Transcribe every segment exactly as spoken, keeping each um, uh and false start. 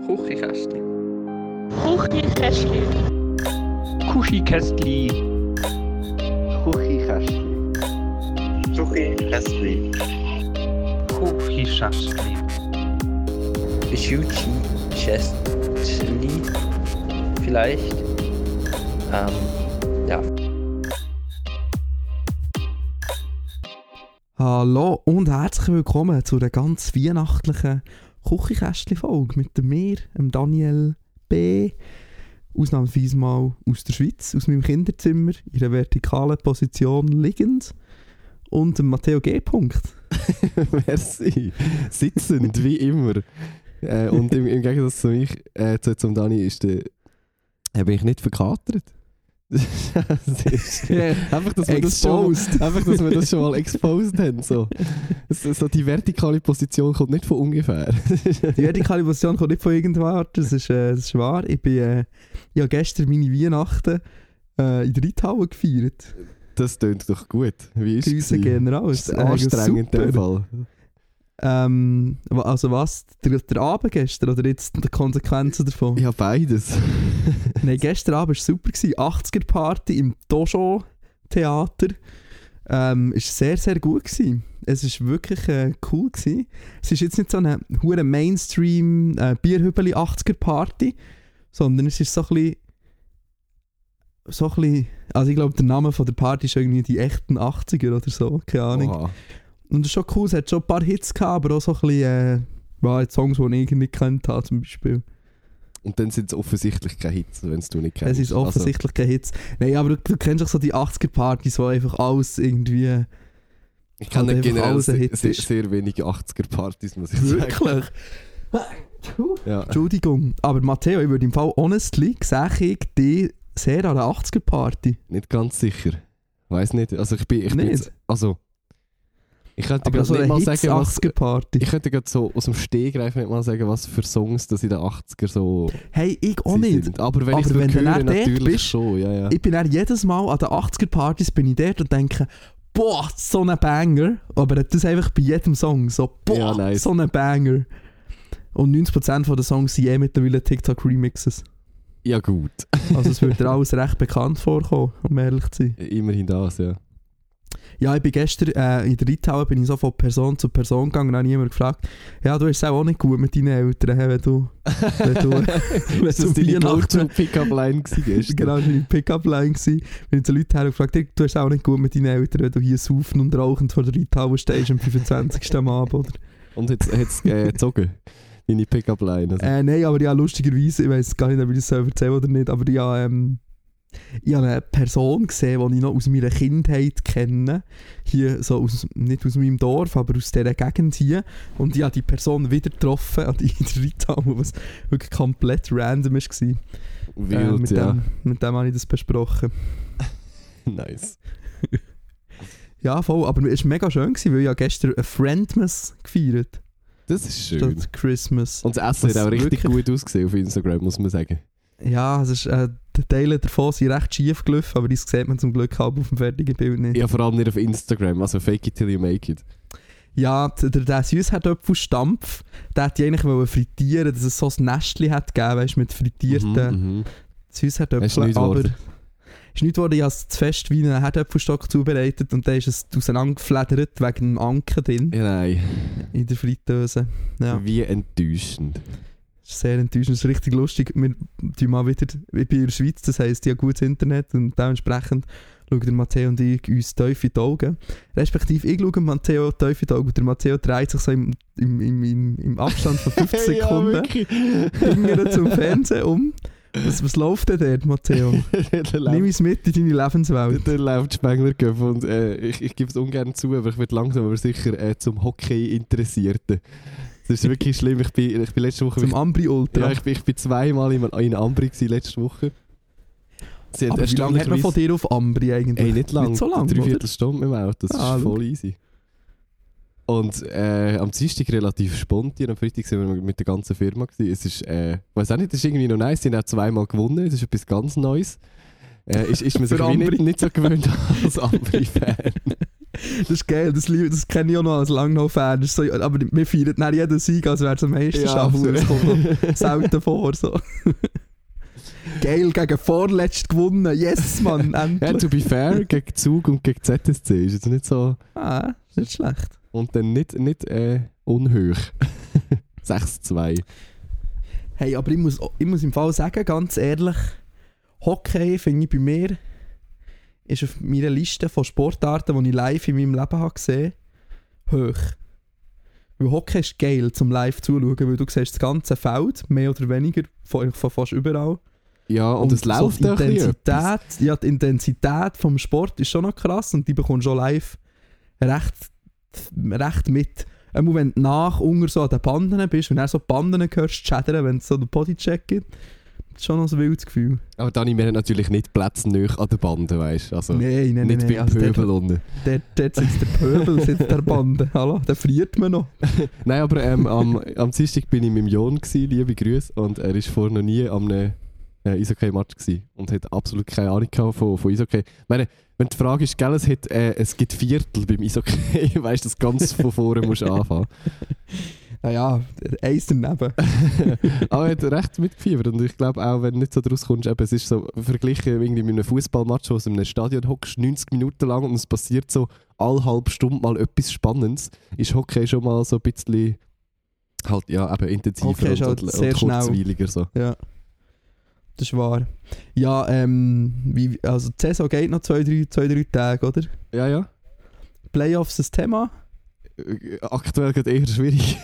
Küchenkästli. Küchenkästli. Küchenkästli. Küchenkästli. Küchenkästli. Küchenkästli. Küchenkästli. Vielleicht. Ähm, ja. Hallo und herzlich willkommen zu einer ganz weihnachtlichen Küchenkästli-Folge mit mir, dem Daniel B. Ausnahmsweise mal aus der Schweiz, aus meinem Kinderzimmer, in einer vertikalen Position liegend. Und dem Matteo G. Merci. Sitzend, wie immer. Äh, und im, im Gegensatz zu mich, äh, zu, zum Dani, ist der, äh, bin ich nicht verkatert. Yeah. einfach, dass wir das schon, einfach, dass wir das schon mal exposed haben. So. So, die vertikale Position kommt nicht von ungefähr. Die vertikale Position kommt nicht von irgendwoher, das ist, äh, das ist wahr. Ich, bin, äh, ich habe gestern meine Weihnachten äh, in der Reithalle gefeiert. Das tönt doch gut. Wie ist Grüße gehen raus. es? Anstrengend in dem Fall. Ähm, also was? Der, der Abend gestern oder jetzt die Konsequenzen davon? Ja, beides. Nein, gestern Abend war super. achtziger-Party im Dojo-Theater. Ähm, es war sehr, sehr gut gewesen. Es war wirklich äh, cool gewesen. Es ist jetzt nicht so eine hure Mainstream äh, Bierhübeli achtziger-Party, sondern es ist so ein bisschen so ein bisschen, also ich glaube der Name von der Party ist irgendwie die echten achtziger oder so, keine Ahnung. Oha. Und es ist schon cool, es hat schon ein paar Hits gehabt, aber auch so ein bisschen äh, ja, Songs, die ich nicht kennt habe zum Beispiel. Und dann sind es offensichtlich keine Hits, wenn es du nicht kennst. Es ist offensichtlich also, keine Hits. Nein, aber du, du kennst doch so die achtziger-Partys, wo einfach alles irgendwie... Ich kenne halt generell sehr, sehr, sehr wenige achtziger-Partys, muss ich Wirklich? sagen. Ja. Entschuldigung, aber Matteo, ich würde im Fall honestly sehe ich dich sehr an der achtziger-Party. Nicht ganz sicher. Weiß nicht. Also ich bin... Ich bin Nicht? jetzt, also... Ich könnte Aber gerade so nicht eine mal sagen, was... achtziger-Party. Ich könnte gerade so aus dem Stegreif nicht mal sagen, was für Songs das in den achtziger so Hey, ich auch sie nicht. sind. Aber wenn Aber ich es wenn du höre, dann dort natürlich bist, schon. Ja, ja. Ich bin dann jedes Mal an den achtziger-Partys bin ich dort und denke, boah, so ein Banger. Aber das einfach bei jedem Song. So, boah, Ja, nice. so ein Banger. Und neunzig Prozent der Songs sind eh mittlerweile TikTok-Remixes. Ja gut. Also es wird dir alles recht bekannt vorkommen, um ehrlich zu sein. Immerhin das, ja. Ja, ich bin gestern äh, in der Reithalle bin ich so von Person zu Person gegangen und habe jemand gefragt, ja, du bist auch nicht gut mit deinen Eltern, wenn du... Wenn du, wenn Das war deine Go-To-Pick-Up-Line gestern. Genau, das war meine Pick-up-Line. Bin ich zu Leuten her und gefragt, du bist auch nicht gut mit deinen Eltern, wenn du hier saufen und rauchend vor der Reithalle stehst am fünfundzwanzigsten am Abend, oder? Und hat es äh, gezogen? Deine Pick-Up-Line? Also. Äh, nein, aber ja, lustigerweise, ich weiß gar nicht, ob ich das selber erzählen oder nicht, aber ja, ähm, ich habe eine Person gesehen, die ich noch aus meiner Kindheit kenne. Hier, so aus, nicht aus meinem Dorf, aber aus dieser Gegend hier. Und ich habe die Person wieder getroffen an die in der Reithalle, was wirklich komplett random war. Wild, äh, mit, ja. dem, mit dem habe ich das besprochen. Nice. Ja, voll, aber es war mega schön, weil ich ja gestern ein Friendmas gefeiert Das ist schön. statt Christmas. Und das Essen Was hat auch richtig wirklich- gut ausgesehen auf Instagram, muss man sagen. Ja, es ist, äh, die Teile davon sind recht schief gelaufen, aber das sieht man zum Glück halb auf dem fertigen Bild nicht. Ja, vor allem nicht auf Instagram, also fake it till you make it. Ja, d- der, der Süßkartoffelstampf, der hätte ich eigentlich wollen frittieren, dass es so ein Nestchen hat gegeben, weißt, mit frittierten Mhm, mhm. Hast du Süßkartoffeln. nicht Aber geworden? ist nicht geworden, ich habe es zu fest wie einen Herdöpfelstock zubereitet und dann ist es auseinandergefledert wegen dem Anken drin Ja, nein. in der Fritteuse. Ja. Wie enttäuschend. Das ist sehr enttäuschend, das ist richtig lustig. Wir tun mal wieder, ich bin in der Schweiz, das heisst, ich habe gutes Internet und dementsprechend schauen der Matteo und ich uns tief in die Augen. Respektive ich schaue Matteo tief in die Augen und der Matteo dreht sich so im, im, im, im, im Abstand von fünfzehn Ja, Sekunden wirklich. hingern zum Fernsehen um. Was, was läuft denn dort, Matteo? Der Nimm läuft- uns mit in deine Lebenswelt. der läuft Spengler und äh, ich, ich gebe es ungern zu, aber ich werde langsam aber sicher äh, zum Hockey-Interessierten. Das ist wirklich schlimm. Ich bin, ich bin letzte Woche... Zum Ambri Ultra. ja, ich bin, ich bin zweimal in, in Ambri gewesen, letzte Woche. Sie Aber wie lange hat man von dir auf Ambri eigentlich? Ey, nicht lang. Nicht so lang, Drei oder? Viertelstunde mit dem Auto. Das Ah, ist voll easy. Und äh, am Dienstag relativ spontan, am Freitag sind wir mit der ganzen Firma gewesen. Es ist, äh, weiß auch nicht, das ist irgendwie noch nice. Sie haben auch zweimal gewonnen. Das ist etwas ganz Neues. Äh, ist, ist man sich Für wie Ambri. nicht, nicht so gewöhnt als Ambri-Fan. Das ist geil, das, lieb- das kenne ich auch noch als Langnau-Fan. Das ist so, aber wir feiern nicht jeden Sieg, als wäre es eine Meisterschaft. Ja, Das kommt selten vor. So. Geil, gegen vorletzt gewonnen. Yes, Mann, Ja, endlich. to be fair, gegen Zug und gegen Z S C ist jetzt nicht so... Ah, nicht schlecht. Und dann nicht, nicht äh, unhoch. sechs zwei. Hey, aber ich muss, ich muss im Fall sagen, ganz ehrlich, Hockey finde ich bei mir ist auf meiner Liste von Sportarten, die ich live in meinem Leben habe gesehen, hoch. Weil Hockey ist geil zum live zuschauen, weil du siehst das ganze Feld, mehr oder weniger, von, von fast überall. Ja, und, es so läuft die auch ein bisschen etwas. Intensität, ja, die Intensität vom Sport ist schon noch krass und die bekommst du schon live recht, recht mit. Einmal wenn du nach unter so an den Banden bist und dann so die Banden hörst schädern, wenn es so den Bodycheck gibt, das ist schon noch so ein wildes Gefühl. Aber Dani, wir haben natürlich nicht Plätze nahe an den Banden, weißt du? Also, Nein, nein, nicht nein. beim Also Pöbel dort, unten. dort, dort sitzt der Pöbel, sitzt der Bande. Hallo, da friert man noch. Nein, aber ähm, am, am Dienstag bin ich mit dem Jon gsi, liebe Grüße, und er war vorher noch nie am einem äh, Eishockey-Match gsi und hat absolut keine Ahnung gehabt von, von Eishockey. Ich meine, wenn die Frage ist, gell, es, hat, äh, es gibt Viertel beim Eishockey, weißt du, das ganz von vorne musst du anfangen. Naja, eins daneben. Aber er hat recht mitgefiebert und ich glaube auch, wenn du nicht so draus kommst, eben, es ist so verglichen irgendwie mit einem Fußballmatch, wo du in einem Stadion hockst, neunzig Minuten lang und es passiert so alle halbe Stunde mal etwas Spannendes, ist Hockey schon mal so ein bisschen halt, ja, eben intensiver Hockey ist und, halt und, sehr und kurzweiliger. So. Ja, das ist wahr. Ja, ähm, wie, also die Saison geht noch zwei, drei, zwei, drei Tage, oder? Ja, ja. Playoffs das Thema. Äh, Aktuell geht eher schwierig.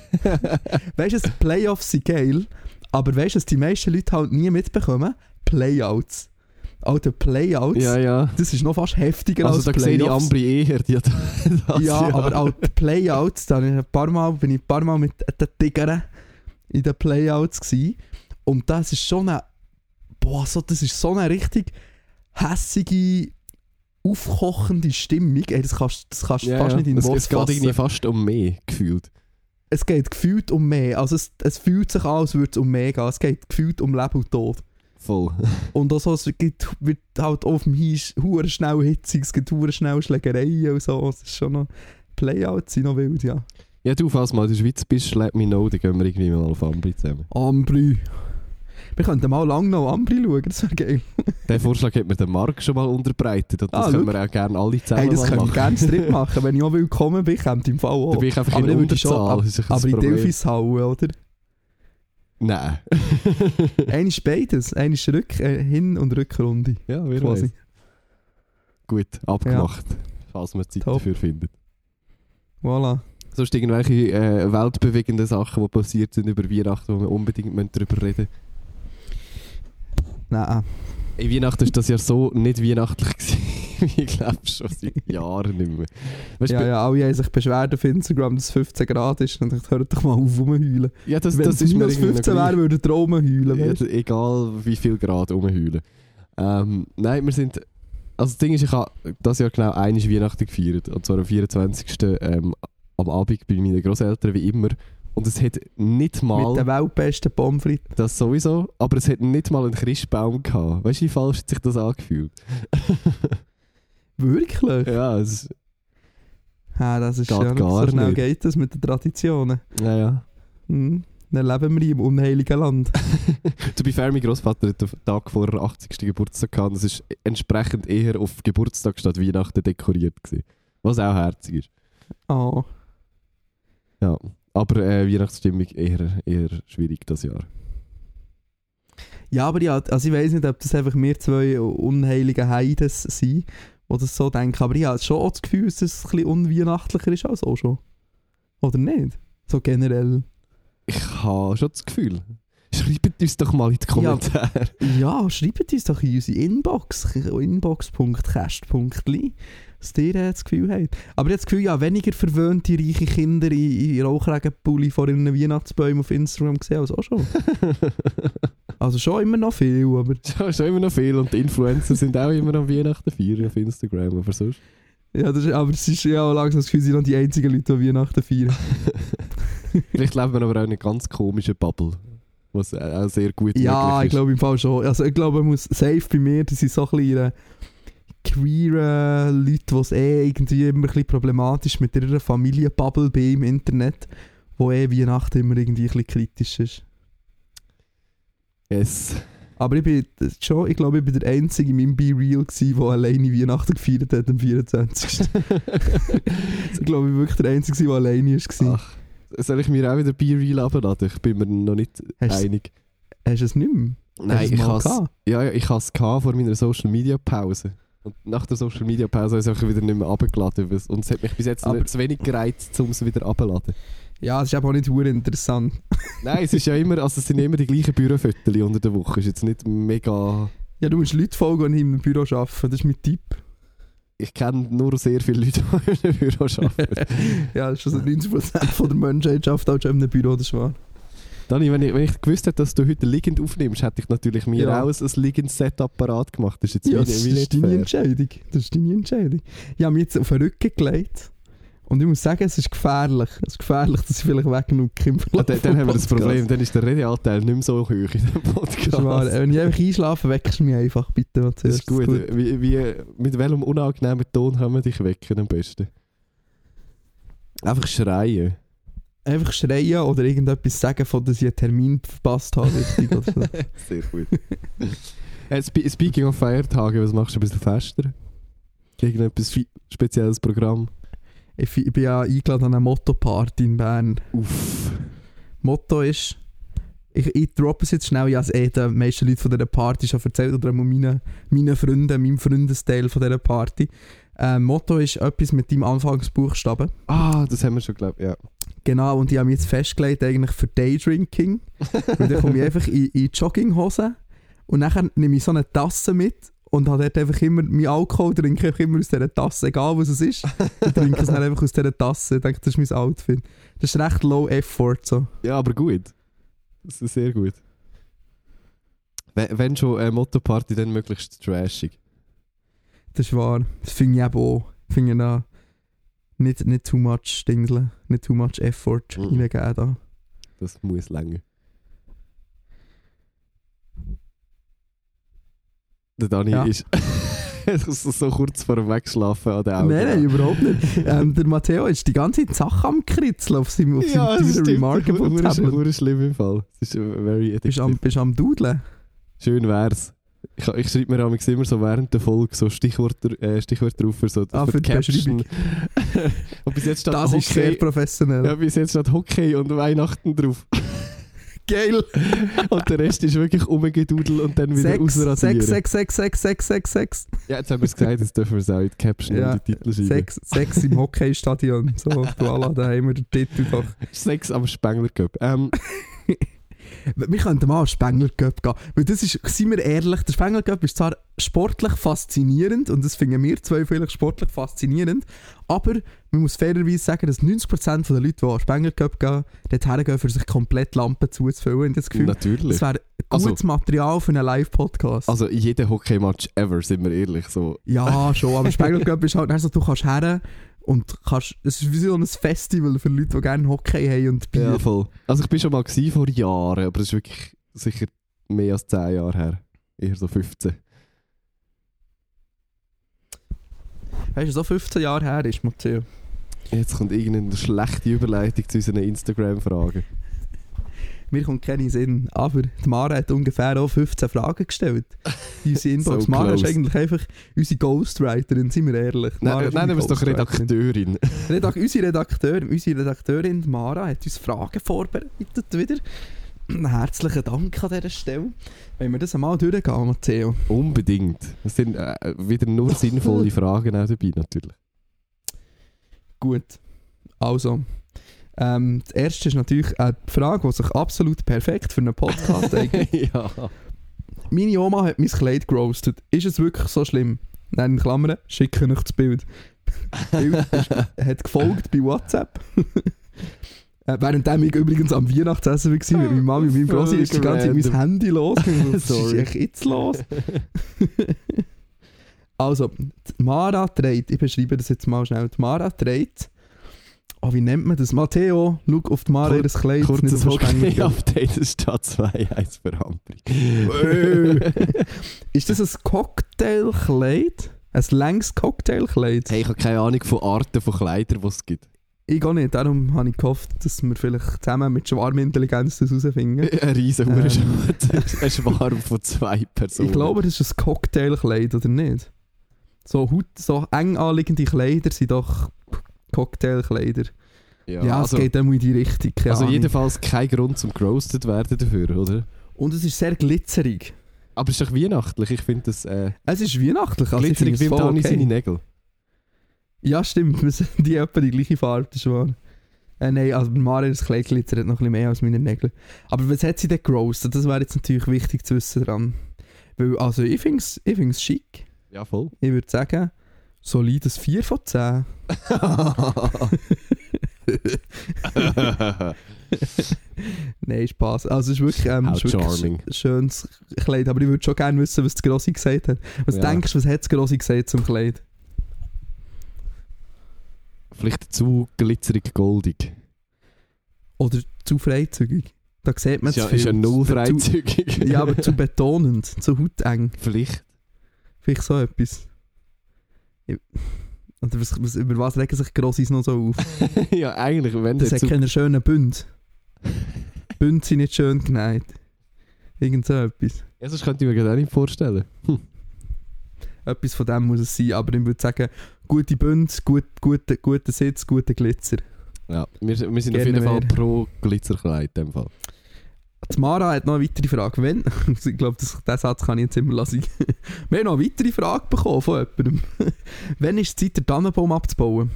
Weißt du, Playoffs sind geil, aber weißt du, was die meisten Leute halt nie mitbekommen? Playouts. Alter, Playouts, Ja, ja. das ist noch fast heftiger Also als da sehe ich Playoffs. Ambri eher. Die hat das Ja, Jahr. aber auch die Playouts, da bin ich ein paar Mal, bin ich ein paar Mal mit den Tigern in den Playouts gsi. Und das ist schon eine, boah, so, das ist so eine richtig hässige, aufkochende Stimmung. Ey, das kannst, das kannst du Ja, fast ja. nicht in es, Worte es geht fassen. irgendwie fast um mehr gefühlt. Es geht gefühlt um mehr. Also es, es fühlt sich an, als würde es um mehr gehen. Es geht gefühlt um Leben und Tod. Voll. Und auch so, es gibt, wird halt auf dem Hies hure schnell hitzig, es gibt hure schnell Schlägereien und so. Es ist schon noch, Playouts sind noch wild, ja. Ja, du, falls mal in der Schweiz bist, let me know, dann gehen wir irgendwie mal auf Ambri zusammen. Ambri. Wir könnten mal lang noch Ambri schauen, das wäre geil. Den Vorschlag hat mir der Marc schon mal unterbreitet und das Ah, können schau. wir auch gerne alle zusammen Hey, das mal können wir machen. gerne Strip machen. Wenn ich auch willkommen bin, kommt im Fall auch. Da bin ich einfach Aber in dann würde ich schon- Unterzahl. ab- das ist ein Aber in Problem. Delfishalle, oder? Nein. Einer ist beides. Einer ist Rück, äh, Hin- und Rückrunde. Ja, wir Quasi. weiss. Gut, abgemacht. Falls man Zeit Top. dafür findet. Voilà. Sonst irgendwelche äh, weltbewegenden Sachen, die passiert sind über Weihnachten, wo wir unbedingt müssen darüber reden Nein. müssen. Weihnachten war das Jahr so nicht weihnachtlich gewesen. Ich glaube schon seit Jahren nicht mehr. Weißt, Ja, bei- ja, alle haben sich beschwert auf Instagram, dass es fünfzehn Grad ist. Und ich hört doch mal auf, rumheulen. ja, das, Wenn das es ist mir minus irgendwie noch fünfzehn gleich. wäre, würde der Traum heulen. Ja, weißt du? egal wie viel Grad rumheulen. Ähm, nein, wir sind... Also das Ding ist, ich habe das Jahr genau einmal Weihnachten gefeiert. Und zwar am vierundzwanzigsten Ähm, am Abend bei meinen Grosseltern, wie immer. Und es hat nicht mal... Mit den weltbesten Pommes frites. Das sowieso, aber es hat nicht mal einen Christbaum gehabt. Weißt du, wie falsch hat sich das angefühlt? Wirklich? Ja, es ist... Ja, das ist Geht ja gar so schnell nicht. geht das mit den Traditionen. Naja. Hm. Dann leben wir im unheiligen Land. To be fair, mein Grossvater hat den Tag vor der achtzigsten Geburtstag gehabt und es war entsprechend eher auf Geburtstag statt Weihnachten dekoriert gewesen. Was auch herzig ist. Oh. Ja. Aber äh, Weihnachtsstimmung eher, eher schwierig das Jahr. Ja, aber ja, also ich weiss nicht, ob das einfach wir zwei unheilige Heides sind, die das so denken. Aber ich habe schon auch das Gefühl, dass es ein bisschen unweihnachtlicher ist als auch schon. Oder nicht? So generell. Ich habe schon das Gefühl. Schreibt uns doch mal in die Kommentare. Ja, schreibt uns doch in unsere Inbox. inbox punkt cast punkt l y, was ihr äh, das Gefühl habt. Aber ich habe das Gefühl, ja, weniger verwöhnte, reiche Kinder in, in Rauchregenpulli vor ihren Weihnachtsbäumen auf Instagram gesehen als auch schon. Also schon immer noch viel, aber... Ja, schon immer noch viel und die Influencer sind auch immer am Weihnachten feiern auf Instagram, aber sonst... Ja, das ist, aber es ist ja auch langsam das Gefühl, sie sind noch die einzigen Leute, die Weihnachten feiern. Vielleicht leben wir aber auch in einer ganz komischen Bubble, was auch sehr gut Ja, möglich ich ist. glaube im Fall schon. Also ich glaube, man muss safe bei mir, das ist so ein bisschen in einer queeren Leute, die es eh irgendwie immer ein bisschen problematisch mit ihrer Familienbubble bei im Internet, wo eh Weihnachten immer irgendwie ein bisschen kritisch ist. Yes. Aber ich bin schon, ich glaube, ich bin der Einzige in meinem Be Real gsi, der alleine Weihnachten gefeiert hat am vierundzwanzigsten Ich glaube, ich bin wirklich der Einzige, der alleine war. Ach, soll ich mir auch wieder Be Real runterladen? Ich bin mir noch nicht Hast einig. Hast du es nicht mehr? Nein, ich has, ja, ja, ich hatte es vor meiner Social Media Pause. Und nach der Social Media Pause habe ich es wieder nicht mehr runtergeladen. Und es hat mich bis jetzt Aber zu wenig gereizt, um es wieder runterzuladen. Ja, es ist aber auch nicht verdammt interessant. Nein, es ist ja immer, also es sind immer die gleichen Bürofotos unter der Woche. Es ist jetzt nicht mega... Ja, du musst Leute folgen, die im Büro arbeiten. Das ist mein Tipp. Ich kenne nur sehr viele Leute, die im Büro arbeiten. Ja, das ist also neunzig Prozent von der Menschheit arbeitet auch schon in einem Büro, das ist wahr. Dani, wenn ich, wenn ich gewusst hätte, dass du heute liegend aufnimmst, hätte ich natürlich mir Ja. auch ein Liegend-Set parat gemacht. Das ist jetzt Ja, wie, das wie ist nicht deine fair. Entscheidung. Das ist deine Entscheidung. Ich habe mich jetzt auf den Rücken gelegt. Und ich muss sagen, es ist gefährlich. Es ist gefährlich, dass ich vielleicht wegnucke im Ah, Verlauf dann, dann haben wir das vom Problem, Podcast. dann ist der Redeanteil nicht mehr so hoch in dem Podcast. Das ist wahr. Wenn ich einfach einschlafe, weckst du mich einfach, bitte. Das ist gut. Wie, wie, mit welchem unangenehmen Ton können wir dich wecken am besten? Einfach schreien. Einfach schreien oder irgendetwas sagen, von dass ich einen Termin verpasst habe. Richtig, oder so. Sehr gut. Äh, spe- Speaking of Feiertage, was machst du ein bisschen fester? Irgendetwas fi- spezielles Programm? Ich, ich bin ja eingeladen an eine Motto-Party in Bern. Uff. Motto ist, ich, ich droppe es jetzt schnell, ich habe es eh den meisten Leuten von dieser Party schon erzählt oder auch meinen, meinen Freunden, meinem Freundesteil von dieser Party. Ähm, Motto ist etwas mit deinem Anfangsbuchstaben. Ah, das haben wir schon geglaubt, ja. Genau, und ich habe mich jetzt festgelegt eigentlich für Daydrinking. Und dann komme ich einfach in, in Jogginghose und dann nehme ich so eine Tasse mit und habe dort einfach immer, mein Alkohol trinke ich immer aus dieser Tasse, egal was es ist. Ich trinke es dann einfach aus dieser Tasse. Ich denke, das ist mein Outfit. Das ist recht low effort so. Ja, aber gut. Das ist sehr gut. Wenn, wenn schon eine Motto-Party, dann möglichst trashig. Das ist wahr. Das finde ich eben auch. Ich finde da nicht, nicht too much Dingseln, nicht too much effort Mhm. reingeben da. Das muss länger. Der Dani Ja. ist so so kurz vor dem Wegschlafen an den Augen. Nein, nein, überhaupt nicht. ähm, der Matteo ist die ganze Zeit Sachen am Kritzeln auf seinem, auf Ja, seinem das teuren stimmt. Remarkable Ur- Tablet. ur- schlimm im Fall. Das ist äh, very Bist du am, addictive. bist du am Dudeln? Schön wär's. Ich, ich schreibe mir amigs immer so während der Folge so Stichwörter, äh, Stichwörter drauf für, so, Ah, für die Beschreibung. Und bis jetzt steht Das ist sehr Hockey, professionell. ja, bis jetzt steht Hockey und Weihnachten drauf. Geil! Und der Rest ist wirklich umgedudelt und dann wieder Sechs, ausradieren. sechs, sechs, sechs, sechs, sechs, sechs. Ja, jetzt haben wir es gesagt, jetzt dürfen wir es auch in die Caption Ja, und die Titel schreiben. Sechs, sechs im Hockeystadion. So, voilà, da haben wir den Titel doch. Sechs am Spengler Cup. Ähm, Wir könnten mal an den Spengler Cup gehen. Weil das ist, seien wir ehrlich, der Spengler Cup ist zwar sportlich faszinierend und das finden wir zwei vielleicht sportlich faszinierend, aber man muss fairerweise sagen, dass neunzig Prozent der Leute, die an den Spengler Cup gehen, dort hergehen, für sich komplett Lampen zuzufüllen. Und das Gefühl, natürlich. das wäre Also- gutes Material für einen Live-Podcast. Also jeder Hockey-Match ever, sind wir ehrlich. So. Ja, schon, aber Spengler Cup ist halt so, du kannst her und kannst, es ist wie so ein Festival für Leute, die gerne Hockey haben und Bier. Ja, voll. Also ich bin schon mal gewesen vor Jahren, aber das ist wirklich sicher mehr als zehn Jahre her. Eher so fünfzehn. Weißt du, so fünfzehn Jahre her ist, Matteo. Jetzt kommt irgendeine schlechte Überleitung zu unseren Instagram-Fragen. Mir kommt keinen Sinn, aber die Mara hat ungefähr auch fünfzehn Fragen gestellt. In unsere Inbox. So Mara ist close. eigentlich einfach unsere Ghostwriterin, sind wir ehrlich. Mara Nein, ist nennen wir es unsere doch Redakteurin. Redak unsere, Redakteur, unsere Redakteurin Mara hat uns Fragen vorbereitet wieder. Herzlichen Dank an dieser Stelle. Wenn wir das einmal durchgehen, Matteo. Unbedingt. Es sind äh, wieder nur sinnvolle Fragen auch dabei, natürlich. Gut. Also, ähm, das erste ist natürlich eine Frage, die sich absolut perfekt für einen Podcast eignet. Ja. Meine Oma hat mein Kleid gerostet. Ist es wirklich so schlimm? Nein, in Klammern, schicke euch das Bild. Das Bild ist, hat gefolgt bei WhatsApp. äh, währenddem ich übrigens am Weihnachtsessen war, mit meiner Mami und meinem Grossi, ist die ganze Zeit mein Handy los. Was ist Sorry. eigentlich jetzt los? Also, die Mara trägt, ich beschreibe das jetzt mal schnell, die Mara trägt, oh, wie nennt man das? Matteo, schau auf die Mara, Kur- ihres Kleid. Kurzes auf den Stängel. Hockey-Update, es steht zwei eins für Hampri. Äh. Ist das ein Cocktailkleid? Ein längs Cocktailkleid? Hey, ich habe keine Ahnung von Arten von Kleidern, die es gibt. Ich auch nicht, darum habe ich gehofft, dass wir vielleicht zusammen mit Schwarmintelligenz das herausfinden. Ein riesen Ähm. ein Schwarm von zwei Personen. Ich glaube, das ist ein Cocktailkleid, oder nicht? So, Haut, so eng anliegende Kleider sind doch Cocktailkleider. Ja, Ja, also, es geht immer in die Richtung. keine also Ahnung. jedenfalls kein Grund zum gerostet werden dafür, oder? Und es ist sehr glitzerig. Aber es ist doch weihnachtlich, ich finde das äh, Es ist weihnachtlich. Also ich finde glitzerig es wie voll Dani okay. seine Nägel. Ja, stimmt. Wir sind die etwa die gleiche Farbe, das ist wahr. Äh, nein, also bei Mario das Kleid glitzert noch ein bisschen mehr als meine Nägel. Aber was hat sie denn gerostet? Das wäre jetzt natürlich wichtig zu wissen dran. Weil, also ich finde es ich find's schick. Ja, voll. Ich würde sagen, solides vier von zehn. Nein, Spaß. Also es ist wirklich, ähm, How es ist wirklich charming. ein schönes Kleid. Aber ich würde schon gerne wissen, was der Grossi gesagt hat. Was Ja. denkst du, was hat der Grossi gesagt zum Kleid? Vielleicht zu glitzerig goldig. Oder zu freizügig? Da sieht man Ist ja, zu viel. ist ja null Zu- freizügig. Ja, aber zu betonend, zu hauteng. Vielleicht. Vielleicht so etwas. Ich- Oder was, was, über was regen sich Grossis noch so auf? Ja, eigentlich, wenn Das der hat zu... keine schönen Bünde. Bünde sind nicht schön genäht. Irgend so etwas. Ja, sonst könnte ich mir gerade auch nicht vorstellen. Hm. Etwas von dem muss es sein, aber ich würde sagen, gute Bünde, gut, gute, guter Sitz, guter Glitzer. Ja, wir, wir sind Gerne auf jeden Fall mehr. pro Glitzerkleid in dem Fall. Die Mara hat noch eine weitere Frage. Wenn, ich glaube, das, diesen Satz kann ich jetzt immer lassen. Wir haben noch eine weitere Frage bekommen von jemandem. Wann ist es Zeit, den Tannenbaum abzubauen?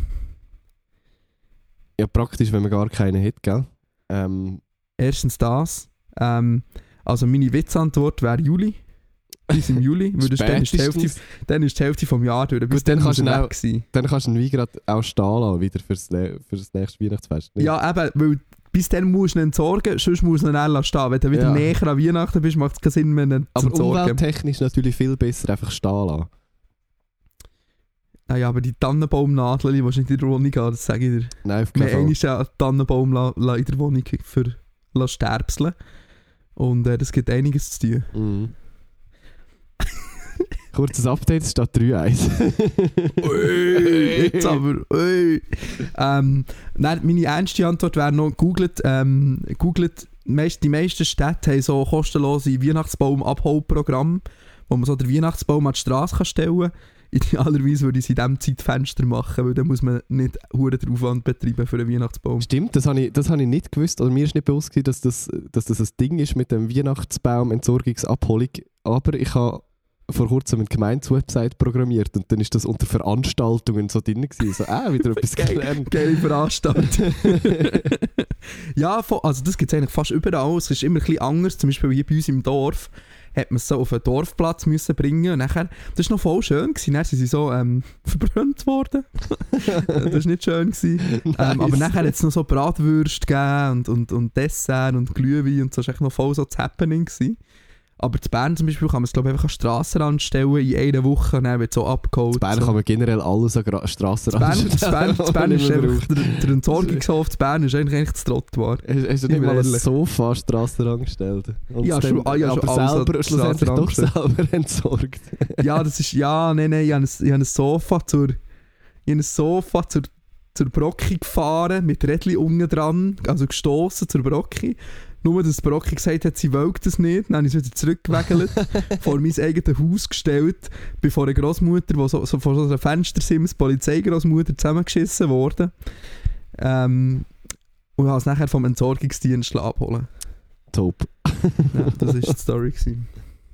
Ja, praktisch, wenn man gar keinen hat, gell? Ähm, Erstens das. Ähm, also meine Witzantwort wäre Juli. Bis im Juli. Weil das ist, dann, ist die Hälfte, spätestens, dann ist die Hälfte vom Jahr durch. Bis Gut, dann dann kannst muss du er auch- weg sein. dann kannst du ihn wie gerade auch stehen lassen, wieder fürs, ne- fürs nächste Weihnachtsfest. nicht? Ja, eben, weil bis dann musst du ihn entsorgen, sonst musst du ihn dann stehen. Wenn du wieder Ja. näher an Weihnachten bist, macht es keinen Sinn mehr, ihn zu Aber entsorgen. umwelttechnisch natürlich viel besser einfach stehen lassen. Ah ja, aber die Tannenbaumnadeln, die willst du nicht in der Wohnung haben, das sage ich dir. Nein, auf Wir keinen haben Fall. einmal ja einen Tannenbaum la, la in der Wohnung für la sterbseln. Und äh, das gibt einiges zu tun. Mhm. Kurzes Update, es steht drei eins. Ui, jetzt aber. Ui. Ähm, nein, meine ernste Antwort wäre noch, googelt, ähm, googelt, meist, die meisten Städte haben so kostenlose Weihnachtsbaum-Abholprogramme, wo man so den Weihnachtsbaum an die Straße kann stellen kann. Idealerweise würde ich es in diesem Zeitfenster machen, weil dann muss man nicht hure den Aufwand betreiben für einen Weihnachtsbaum. Stimmt, das habe ich, das habe ich nicht gewusst. Oder mir ist nicht bewusst gewesen, dass das, dass das ein Ding ist mit dem Weihnachtsbaum-Entsorgungsabholung. Aber ich habe vor kurzem eine Gemeindewebsite programmiert und dann ist das unter Veranstaltungen so drin gewesen. So, ah, wieder etwas gelernt. Geile Veranstaltung. Ja, vo- also das gibt es eigentlich fast überall. Es ist immer ein bisschen anders. Zum Beispiel hier bei uns im Dorf hat man es so auf einen Dorfplatz müssen bringen. Und nachher, das war noch voll schön gewesen. Dann sind sie so ähm, verbrannt worden. Das war nicht schön gewesen. Ähm, aber Nice. nachher hat es noch so Bratwürste gegeben und, und, und Dessert und Glühwein und so. Das war echt noch voll so das Happening gewesen. Aber in Bern zum Beispiel kann man es glaube ich einfach an den Strassenrand stellen in einer Woche und dann wird so abgeholt. In Bern so. kann man generell alles an Gra- Strassen In Bern, in Bern, in Bern ist einfach, der, der Entsorgungshof in Bern ist eigentlich, eigentlich das Trottoir. Hast, hast du nicht Immer mal ein ehrlich. Sofa Strasse angestellt? Und Ja, es schon- dann ah, ja, schon aber alles an selber, die schlussendlich doch Strasse selber entsorgt. Ja, das ist, ja, nein, nein, ich habe ein, ich habe ein Sofa zur, ich habe ein Sofa zur, zur Brocki gefahren, mit Rädchen unten dran, also gestossen zur Brocki. Nur, dass die Brocki gesagt hat, sie wollte das nicht, dann habe ich es wieder zurückgewägelt, vor mein eigenes Haus gestellt, bin von einer Großmutter, die so, so vor so einer Fenstersims, Polizeigroßmutter zusammengeschissen wurde. Ähm, und habe es nachher vom Entsorgungsdienst abholen. Top. Ja, das war die Story gewesen.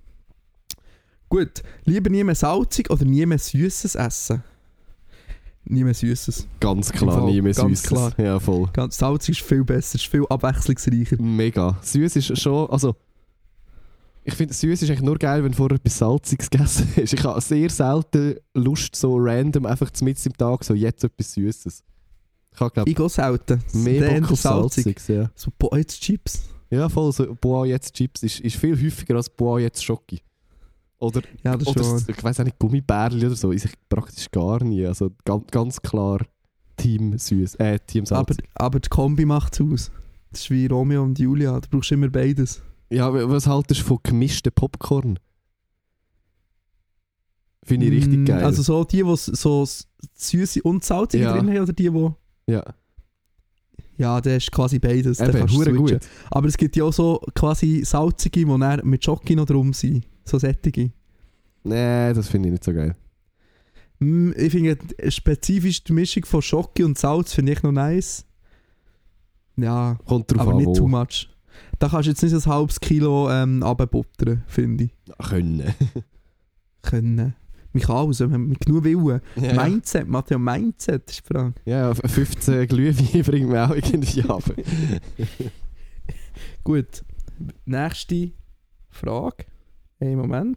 Gut, lieber nie mehr salzig oder nie mehr süßes essen? Nie mehr süßes. Ganz Im klar, Fall, nie mehr ganz Süßes. klar. Ja, voll. Ganz salzig ist viel besser, ist viel abwechslungsreicher. Mega. Süß ist schon, also ich finde, süß ist eigentlich nur geil, wenn vorher etwas Salziges gegessen hast. Ich habe sehr selten Lust, so random einfach mitten im Tag so jetzt etwas Süßes. Ich habe glaube Ich gehe selten. mehr Dann Bock auf salzig. Salziges. Ja. So, boah, jetzt Chips. ja, voll. So Boah, jetzt Chips ist, ist viel häufiger als Boah, jetzt Schoki. Oder, Ja, das oder schon. s- ich weiß auch nicht, Gummibärli oder so. Ist ich praktisch gar nie. Also ganz, ganz klar Team süß, äh, Team Aber, salzig. aber die Kombi macht es aus. Das ist wie Romeo und Julia, du brauchst immer beides. Ja, wa- was haltest du von gemischten Popcorn? Finde ich richtig geil. Also so die, die so süße und salzige Ja. drin haben, oder die, die... ja, Ja, das ist quasi beides. Da eben, kannst du hure switchen. gut. Aber es gibt ja auch so quasi salzige, die dann mit Schoki noch drum sind. So sättige. Nee, das finde ich nicht so geil. Mm, ich finde spezifisch die Mischung von Schoki und Salz finde ich noch nice. Ja, Kommt drauf aber an, nicht wo. too much. Da kannst du jetzt nicht ein halbes Kilo ähm, runterbuttern, finde ich. Können. Können. Man kann alles, wenn man mit genug Willen. Ja. Mindset, Matteo, Mindset ist die Frage. Ja, fünfzehn Glühwein bringen wir auch irgendwie ab. Gut, nächste Frage. Einen Moment.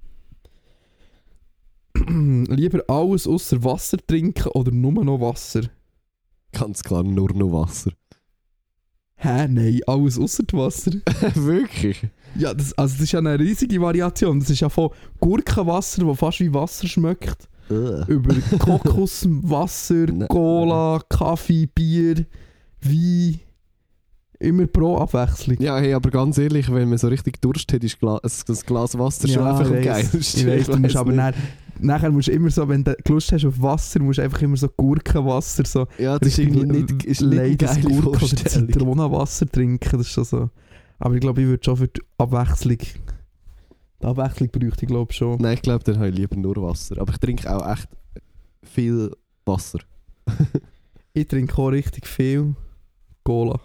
Lieber alles außer Wasser trinken oder nur noch Wasser? Ganz klar nur noch Wasser. Hä? Nein, alles außer Wasser. Wirklich? Ja, das, also das ist ja eine riesige Variation. Das ist ja von Gurkenwasser, das fast wie Wasser schmeckt, über Kokoswasser, Nein. Cola, Kaffee, Bier, Wein. Immer pro Abwechslung. Ja, hey, aber ganz ehrlich, wenn man so richtig Durst hat, ist Gla das Glas Wasser schon einfach am ich weiss. geilsten. Ich weiss, du musst weiss aber nicht. dann, nachher musst du immer so, wenn du Lust hast auf Wasser, musst du einfach immer so Gurkenwasser, so Ja, das ist richtig irgendwie nicht, ist nicht eine leides geile Gurken oder Vorstellung. Zitronenwasser trinken. Das ist schon so. Aber ich glaube, ich würde schon für die Abwechslung. Die Abwechslung bräuchte ich glaube schon. Nein, ich glaube, dann habe ich lieber nur Wasser. Aber ich trinke auch echt viel Wasser. Ich trinke auch richtig viel Cola.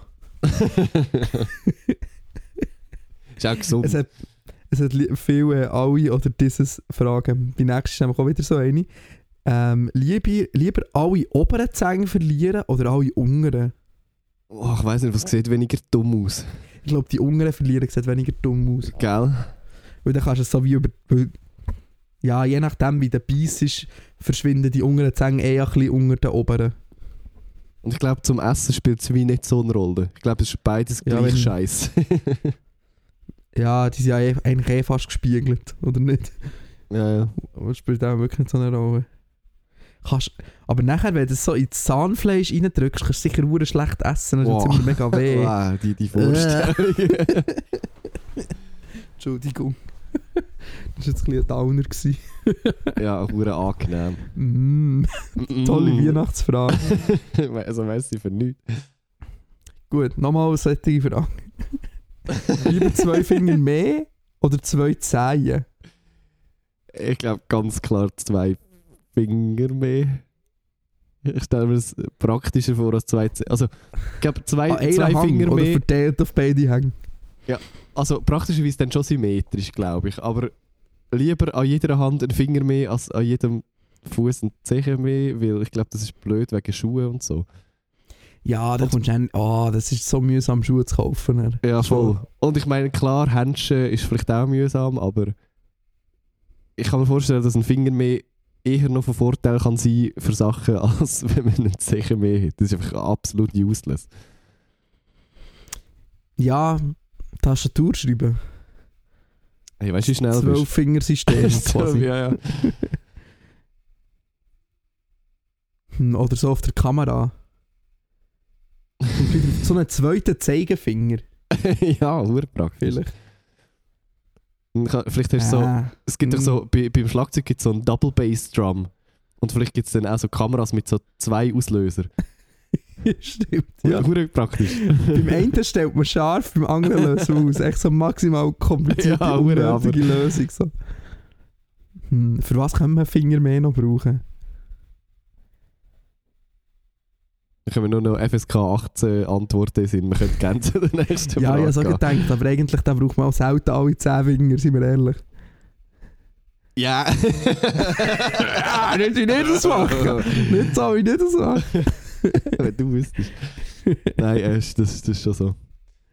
Ist auch gesund. Es hat, es hat li- viele äh, alle oder dieses Fragen. Die nächste ist nämlich auch wieder so eine. Ähm, lieber, lieber alle oberen Zähne verlieren oder alle unteren? Oh, ich weiss nicht, was sieht weniger dumm aus. Ich glaube, die unteren verlieren sieht weniger dumm aus. Gell? Weil dann kannst du es so wie über... Weil, ja, je nachdem wie der Beiß ist, verschwinden die unteren Zähne eh ein bisschen unter den oberen. Und ich glaube, zum Essen spielt es wie nicht so eine Rolle. Ich glaube, es ist beides Ja, gleich wenn- scheiße. Ja, die sind ja eh, eigentlich eh fast gespiegelt, oder nicht? ja, ja. Aber das spielt auch wirklich nicht so eine Rolle. Kannst, aber nachher, wenn du es so ins Zahnfleisch reindrückst, kannst du sicher verdammt schlecht essen. Dann Wow. tut es immer mega weh. Wow, die, die Vorstellung. Entschuldigung. Das war jetzt ein bisschen ein Downer. gewesen. ja, verdammt angenehm. Mm, tolle Mm. Weihnachtsfrage. Also weiss ich für nichts. Gut, nochmal eine solche Frage. Lieber zwei Finger mehr oder zwei Zehen? Ich glaube ganz klar zwei Finger mehr. Ich stelle mir das praktischer vor als zwei Zeh- Also, ich glaube zwei, An einem zwei Hang Finger oder mehr. verteilt auf beide Hänge? Also praktischerweise dann schon symmetrisch, glaube ich. Aber lieber an jeder Hand ein Finger mehr als an jedem Fuß ein Zeh mehr, weil ich glaube, das ist blöd wegen Schuhe und so. Ja, da kommst du dann... Oh, das ist so mühsam, Schuhe zu kaufen. dann. Ja, Schon. voll. Und ich meine, klar, Händchen ist vielleicht auch mühsam, aber ich kann mir vorstellen, dass ein Finger mehr eher noch von Vorteil kann sein für Sachen, als wenn man einen Zeh mehr hat. Das ist einfach absolut useless. Ja, Tastatur schreiben. Hey, weißt du, wie schnell du Zwölf Fingersystem bist? quasi. ja, ja. Hm, Oder so auf der Kamera. Und wieder so einen zweiten Zeigefinger. ja, urpraktisch. Vielleicht. Vielleicht hast du so... Ah, Es gibt doch Mm. so, bei, beim Schlagzeug gibt es so einen Double Bass Drum. Und vielleicht gibt es dann auch so Kameras mit so zwei Auslöser. Stimmt, Ja. ja. Hure praktisch. Beim einen stellt man scharf, beim anderen löst man aus. Echt so maximal komplizierte, Ja, hure, unnötige Lösung. So. Hm, für was können wir Finger mehr noch brauchen? Dann können wir nur noch F S K achtzehn Antworten sind. Wir können gerne zu der nächsten Ja, Frage ich habe so gehen. gedacht, aber eigentlich da braucht man auch selten alle zehn Finger, sind wir ehrlich. Ja. Ah, nicht wie nicht das machen. Nicht so, wie nicht das machen. Wenn du wüsstest. Nein, äh, das, das ist schon so.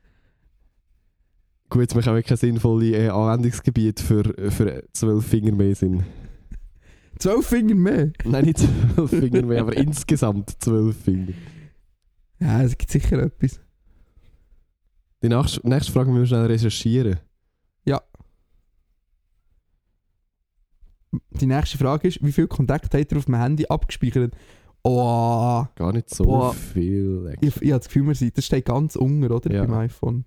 Gut, wir haben kein sinnvolles äh, Anwendungsgebiet für, für zwölf Finger mehr sind. Zwölf Finger mehr? Nein, nicht zwölf Finger mehr, aber insgesamt zwölf Finger. Ja, es gibt sicher etwas. Die nächste, nächste Frage müssen wir schnell recherchieren. Die nächste Frage ist, wie viel Kontakt hat ihr auf dem Handy abgespeichert? Oh, Gar nicht so Boah. viel. ich, ich habe das Gefühl, wir sind, das steht ganz unten, oder? Ja. Beim iPhone.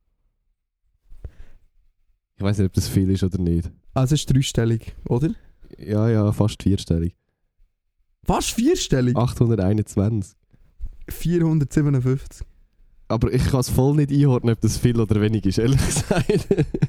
Ich weiß nicht, ob das viel ist oder nicht. Also es ist dreistellig, oder? Ja, ja, fast vierstellig. Fast vierstellig? achthunderteinundzwanzig. vierhundertsiebenundfünfzig. Aber ich kann es voll nicht einordnen, ob das viel oder wenig ist, ehrlich gesagt.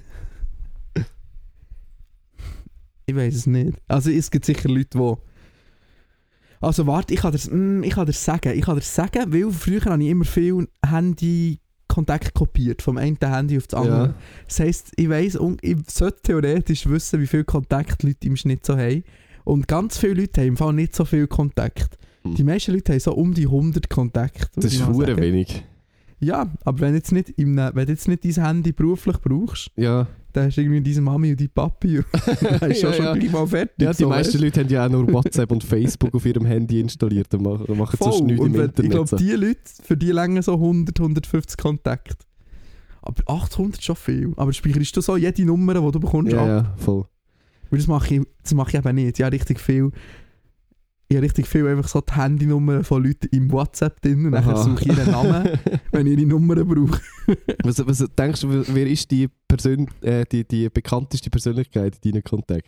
Ich weiß es nicht. Also es gibt sicher Leute, die... Also warte, ich kann dir, mm, ich kann dir sagen, ich kann dir sagen, weil früher habe ich immer viel Handy-Kontakt kopiert, vom einen Handy auf das andere. Ja. Das heisst, ich weiss, und ich sollte theoretisch wissen, wie viel Kontakt Leute im Schnitt so haben. Und ganz viele Leute haben im Fall nicht so viel Kontakt. Hm. Die meisten Leute haben so um die hundert Kontakt. Das ist verdammt wenig. Ja, aber wenn du jetzt nicht, im, wenn du jetzt nicht dein Handy beruflich brauchst, Ja. dann hast du irgendwie deine Mami und deine Papi und dann ist Ja, ja, schon ja. gleich mal fertig. Ja, die so, meisten weißt? Leute haben ja auch nur WhatsApp und Facebook auf ihrem Handy installiert und machen, machen sonst Voll. nichts Und im wenn, Internet. ich glaube, so. die Leute, für die länger so hundert, hundertfünfzig Kontakte. Aber achthundert ist schon viel. Aber speicherst du so jede Nummer, die du bekommst, Ja, ab? ja, voll. Weil das mache ich, das mache ich eben nicht. Ich habe richtig viel, ich habe richtig viel einfach so die Handynummern von Leuten im WhatsApp drin und dann Aha. suche ich ihren Namen, wenn ich ihre Nummern brauche. Was, was denkst du, wer ist die, Persön äh, die, die bekannteste Persönlichkeit in deinen Kontakten?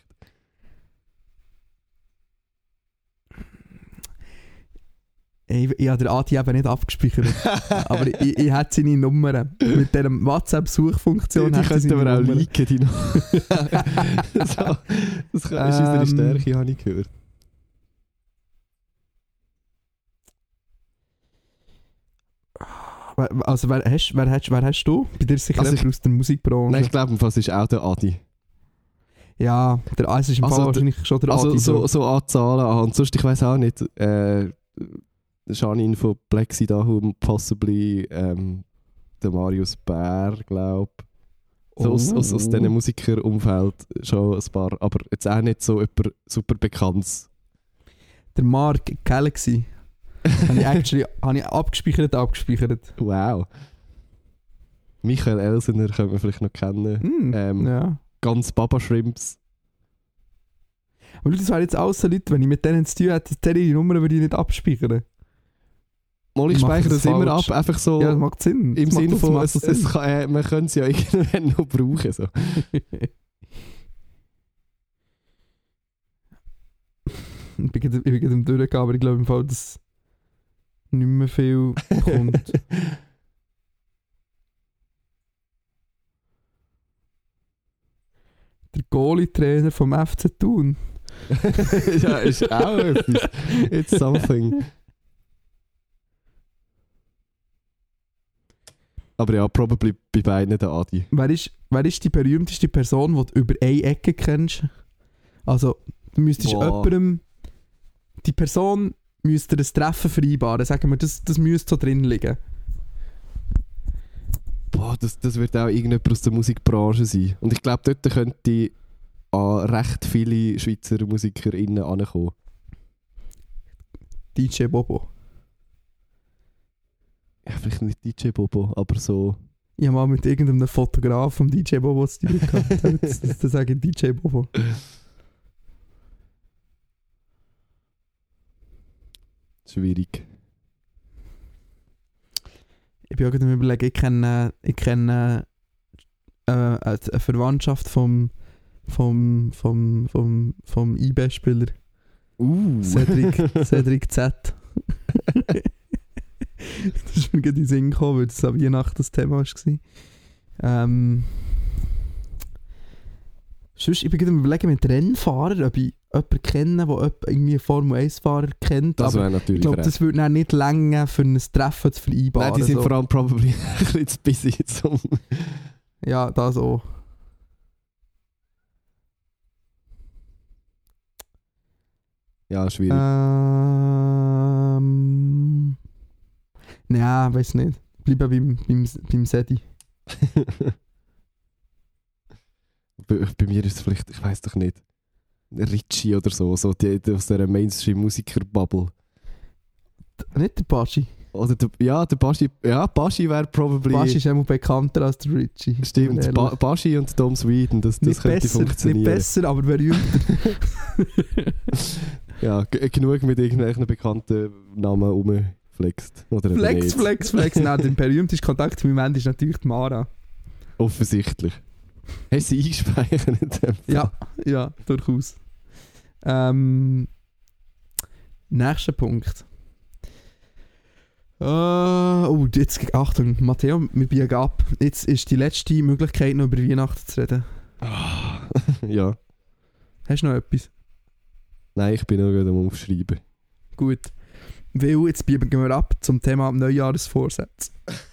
Ich, ich habe den Adi eben nicht abgespeichert. Aber ich, ich hätte seine Nummern. Mit dieser WhatsApp-Suchfunktion Die, die hätte ich könnten seine wir auch Nummern. liken. Die so, das ist unsere Ähm. Stärke, habe ich gehört. Wer- Also wer hast, wer, hast, wer hast du? Bei dir ist sicher Also jemand aus der Musikbranche. Nein, ich glaube, es ist auch der Adi. Ja, der Eis ist im Also Fall der- wahrscheinlich schon der Also Adi. so, so an Zahlen an. Und sonst, ich weiß auch nicht, äh, Janine von Plexi Dahum, possibly ähm, der Marius Bär, glaube ich. So aus, aus, aus Oh. diesem Musikerumfeld schon ein paar, aber jetzt auch nicht so jemand super Bekanntes. Der Mark Galaxy. habe ich actually habe ich abgespeichert, abgespeichert. Wow. Michael Elsener können wir vielleicht noch kennen. Hm, Ähm, ja. Ganz Baba Shrimps. Aber Leute, das wären jetzt alles so Leute, wenn ich mit denen zu tun hätte, deren Nummer würde ich nicht abspeichern. Mal, ich Die machen speichere das das immer falsch. ab, einfach so Ja, das macht Sinn. im Das macht- Sinne das von, macht es, so es Sinn. kann, äh, man könnte es ja irgendwann noch brauchen. So. Ich bin gerade ich bin gerade am Durchgehen, aber ich glaube im Fall, dass nicht mehr viel kommt. Der Goalie-Trainer vom F C Thun. Ja, ist auch etwas. It's something. Aber ja, probably bei beiden der Adi. Wer ist, wer ist die berühmteste Person, die du über eine Ecke kennst? Also, du müsstest Boah. jemandem... Die Person müsste das Treffen vereinbaren. Sagen wir, das, das müsste so drin liegen. Boah, das, das wird auch irgendjemand aus der Musikbranche sein. Und ich glaube, dort könnte an recht viele Schweizer MusikerInnen ankommen. D J Bobo. Ja, vielleicht nicht D J Bobo, aber so... Ich habe mal mit irgendeinem Fotograf vom D J Bobo zu tun gehabt. Das, das, das sage ich D J Bobo. Schwierig. Ich bin auch gerade am überlegen, ich kenne, ich kenne äh, eine Verwandtschaft vom, vom, vom, vom, vom I B-Spieler. Uh! Cedric, Cedric Z. Das ist mir gerade in den Sinn gekommen, weil das an Weihnachten das Thema war. Ähm, sonst, ich bin gerade am überlegen mit Rennfahrern, ob ich jemanden kenne, der irgendwie einen Formel eins Fahrer kennt. Das aber wäre natürlich ich glaube, recht. das würde dann nicht länger für ein Treffen zu vereinbaren. Nein, die sind so. vor allem probably ein bisschen zu busy zum... Ja, das auch. Ja, schwierig. Ähm. Nein, weiß nicht. Bleiben beim, beim, beim Sedi. bei, bei mir ist es vielleicht, ich weiß doch nicht, Ritchie oder so, so die, die aus dieser Mainstream-Musiker-Bubble. Nicht der Baschi. Oder der, ja, der Baschi, ja, Baschi wäre probably... Baschi ist immer bekannter als der Richie. Stimmt, Ehrlich. ba Baschi und Dom Sweden, das, das Nicht könnte besser, funktionieren. nicht besser, aber berühmter. Ja, g- genug mit irgendwelchen bekannten Namen rumflext. Oder eben Flex, nicht. Flex, Flex. Nein, der berühmteste Kontakt im Moment ist natürlich die Mara. Offensichtlich. Hast du sie eingespeichert? Ja, ja, durchaus. Ähm, nächster Punkt. Uh, oh, jetzt, Achtung, Matteo, wir biegen ab. Jetzt ist die letzte Möglichkeit, noch über Weihnachten zu reden. Ja. Hast du noch etwas? Nein, ich bin nur gerade am Aufschreiben. Gut. Weil jetzt biegen wir ab zum Thema Neujahresvorsätze.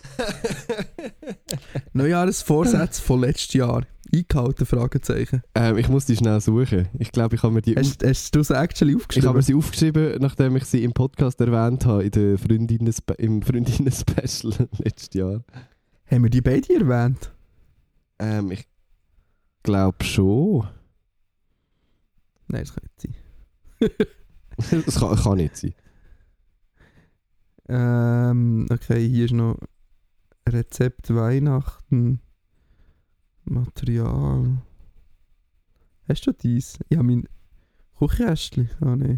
Neujahresvorsätze von letztes Jahr. Eingehalten, Fragezeichen. Ähm, ich muss die schnell suchen. Ich glaube, ich habe mir die... Hast, hast du sie actually aufgeschrieben? Ich habe mir sie aufgeschrieben, nachdem ich sie im Podcast erwähnt habe, in der Freundinnen im Freundinnen-Special letztes Jahr. Haben wir die beide erwähnt? Ähm, ich glaube schon. Nein, das kann nicht sein. Das kann, kann nicht sein. Ähm, okay, hier ist noch Rezept Weihnachten. Material. Hast du dies? Ja, mein Küchenästchen. Ah, nein.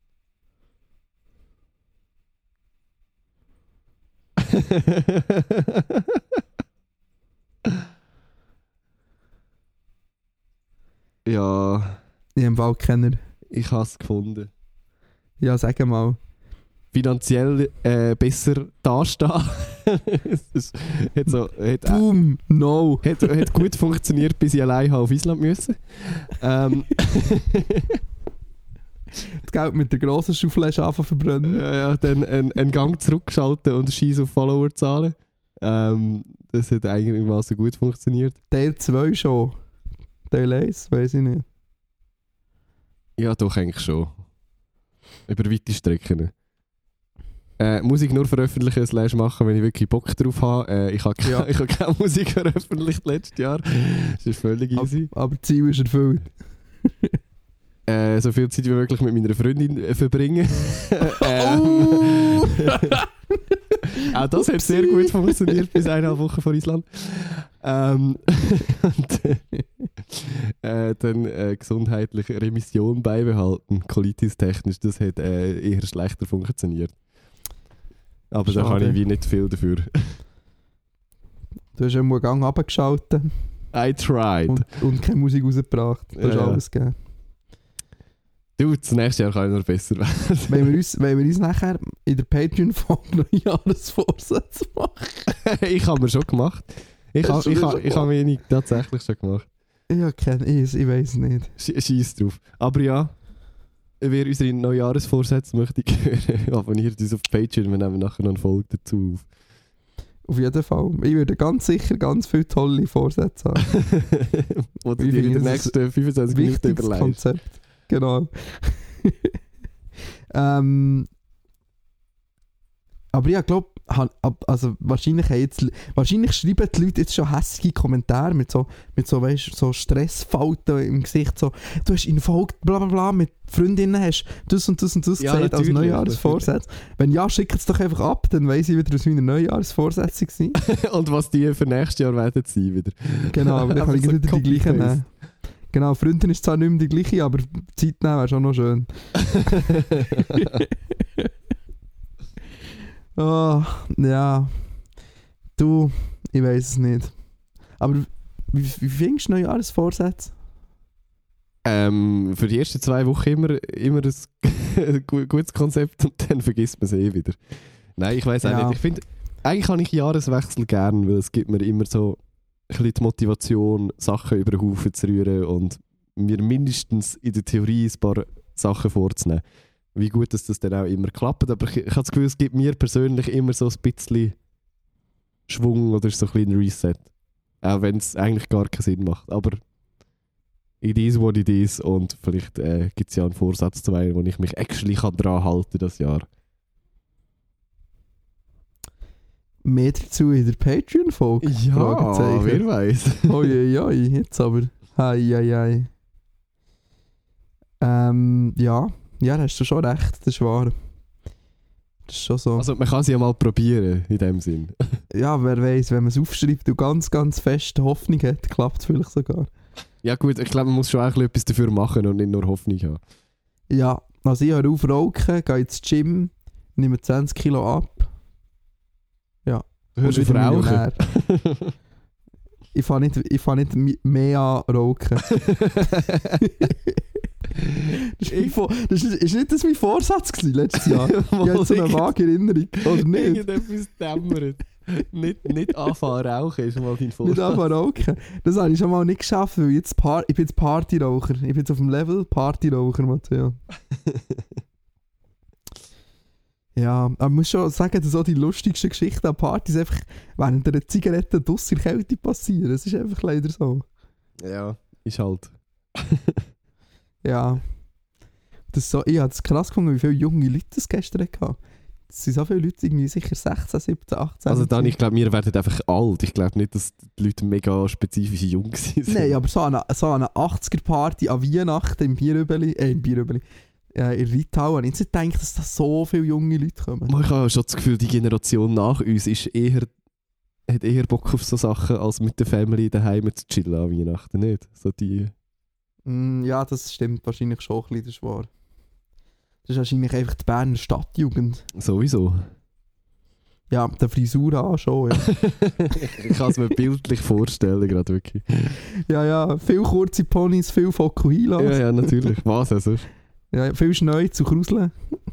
Ja. Ich habe Wald Kenner. Ich habe es gefunden. Ja, sag mal. Finanziell äh, besser dastehen. Es hat so, hat, äh, Boom! No! hat, hat gut funktioniert, bis ich allein auf Island müssen. Ähm, Das Geld mit der grossen Schaufel hast du angefangen zu verbrennen. ja, ja, dann einen, einen Gang zurückgeschaltet und Scheiß auf Follower-Zahlen. Ähm, das hat einigermaßen gut funktioniert. Teil zwei schon. Teil eins, weiss ich nicht. Ja, doch eigentlich schon. Über weite Strecken. Äh, Musik nur veröffentlichen, slash machen, wenn ich wirklich Bock drauf habe. Äh, ich habe keine, Ja. ich habe keine Musik veröffentlicht letztes Jahr. Das ist völlig easy. Aber, aber das Ziel ist erfüllt. Äh, so viel Zeit wie möglich mit meiner Freundin äh, verbringen. ähm, Oh! Auch das hat sehr gut funktioniert bis eineinhalb Wochen vor Island. Ähm, und, äh, dann äh, gesundheitliche Remission beibehalten, colitis-technisch, das hat äh, eher schlechter funktioniert. Aber da Schade. kann ich wie nicht viel dafür. Du hast einen Gang runtergeschaltet I tried. und, und keine Musik rausgebracht. Du hast Ja, ja. alles gegeben. Du, das nächste Jahr kann ich noch besser werden. Wenn wir uns, wenn wir uns nachher in der Patreon-Folge noch Jahresvorsätze machen. Ich habe mir schon gemacht. Ich Hast habe du ich das ha, schon ich ha mir tatsächlich schon gemacht. Ja, kenne ich, ich weiß nicht. Sch- Scheiss drauf. Aber ja, wer unsere Neujahresvorsätze möchte hören, abonniert uns auf Patreon, wir nehmen nachher noch eine Folge dazu auf. Auf jeden Fall. Ich würde ganz sicher ganz viele tolle Vorsätze haben. Wo du Ich dir in finde, den das ist nächsten fünfundzwanzig Minuten Wichtiges überlegst. Konzept. Genau. ähm, aber ich glaube, also wahrscheinlich, haben jetzt, wahrscheinlich schreiben die Leute jetzt schon hässliche Kommentare mit so, mit so, weißt, so Stressfalten im Gesicht. So, du hast in Folge bla bla bla mit Freundinnen hast das und das und das Ja, gesagt als natürlich, Neujahrsvorsatz. Wenn ja, schickt es doch einfach ab, dann weiss ich wieder, was meine Neujahrsvorsätze waren. Und was die für nächstes Jahr werden sein wieder. Genau, aber dann kann ich So wieder die gleichen Copy-Paste. nehmen. Genau, Freundin ist zwar nicht mehr die gleiche, aber Zeit nehmen wäre schon noch schön. Oh, ja. Du, ich weiß es nicht. Aber wie, wie findest du Neujahrsvorsätze? Ähm, für die ersten zwei Wochen immer, immer ein gu- gutes Konzept und dann vergisst man es eh wieder. Nein, ich weiß auch Ja. nicht. Ich finde, eigentlich habe ich Jahreswechsel gern, weil es gibt mir immer so ein bisschen die Motivation, Sachen über den Haufen zu rühren und mir mindestens in der Theorie ein paar Sachen vorzunehmen. Wie gut dass das dann auch immer klappt, aber ich, ich habe das Gefühl, es gibt mir persönlich immer so ein bisschen Schwung oder so ein bisschen Reset. Auch wenn es eigentlich gar keinen Sinn macht. Aber it is what it is und vielleicht äh, gibt es ja einen Vorsatz zu einem, wo ich mich actually kann dran halten das Jahr. Mehr dazu in der Patreon-Folge? Fragezeichen. wer weiß. Oi, jetzt aber. Hei, hei, hei. Ähm, ja. Ja, da hast du schon recht, das ist wahr. Das ist schon so. Also man kann sie ja mal probieren, in dem Sinn. Ja, wer weiß, wenn man es aufschreibt und ganz, ganz fest Hoffnung hat, klappt es vielleicht sogar. Ja gut, ich glaube, man muss schon auch etwas dafür machen und nicht nur Hoffnung haben. Ja, also ich höre auf rauchen, gehe ins Gym, nehme zwanzig Kilo ab. Du hörst und auf wieder Rauchen. Millionär. Ich fange nicht, ich fang nicht mi- mehr an rauchen. Das, ist, mein Vor- das ist, ist nicht das mein Vorsatz gewesen, letztes Jahr? Ich habe so eine vage Erinnerung, oder nicht? Irgendetwas dämmert. nicht, nicht anfangen rauchen ist mal dein Vorsatz. Nicht anfangen rauchen. Das habe ich schon mal nicht geschafft, weil ich, jetzt Par- ich bin jetzt Partyraucher. Ich bin jetzt auf dem Level Partyraucher, Matteo. Ja, aber ich muss schon sagen, dass auch die lustigsten Geschichten an Partys einfach während einer Zigarette draussen in der Kälte passieren. Das ist einfach leider so. Ja, ist halt. Ja. Das ist so, ich habe es krass gefunden, wie viele junge Leute das gestern hatten. Es sind so viele Leute, irgendwie sicher sechzehn, siebzehn, achtzehn. Also dann, ich glaube, wir werden einfach alt. Ich glaube nicht, dass die Leute mega spezifisch jung sind. Nein, aber so an einer, so an einer achtziger-Party an Weihnachten im Bierübeli, äh, im Bierübeli, äh, in Rittau, habe ich nicht gedacht, dass da so viele junge Leute kommen. Ich habe schon das Gefühl, die Generation nach uns ist eher, hat eher Bock auf so Sachen, als mit der Family daheim zu chillen an Weihnachten, nicht? So die... Mm, ja, das stimmt wahrscheinlich schon ein bisschen, das ist wahr. Das ist wahrscheinlich einfach die Berner Stadtjugend. Sowieso. Ja, mit der Frisur an schon, ja. Ich kann es mir bildlich vorstellen, gerade wirklich. Ja, ja, viel kurze Ponys, viel Fokuhilas. Ja, ja, natürlich. Was also? Ja, viel Schnee zu kruseln.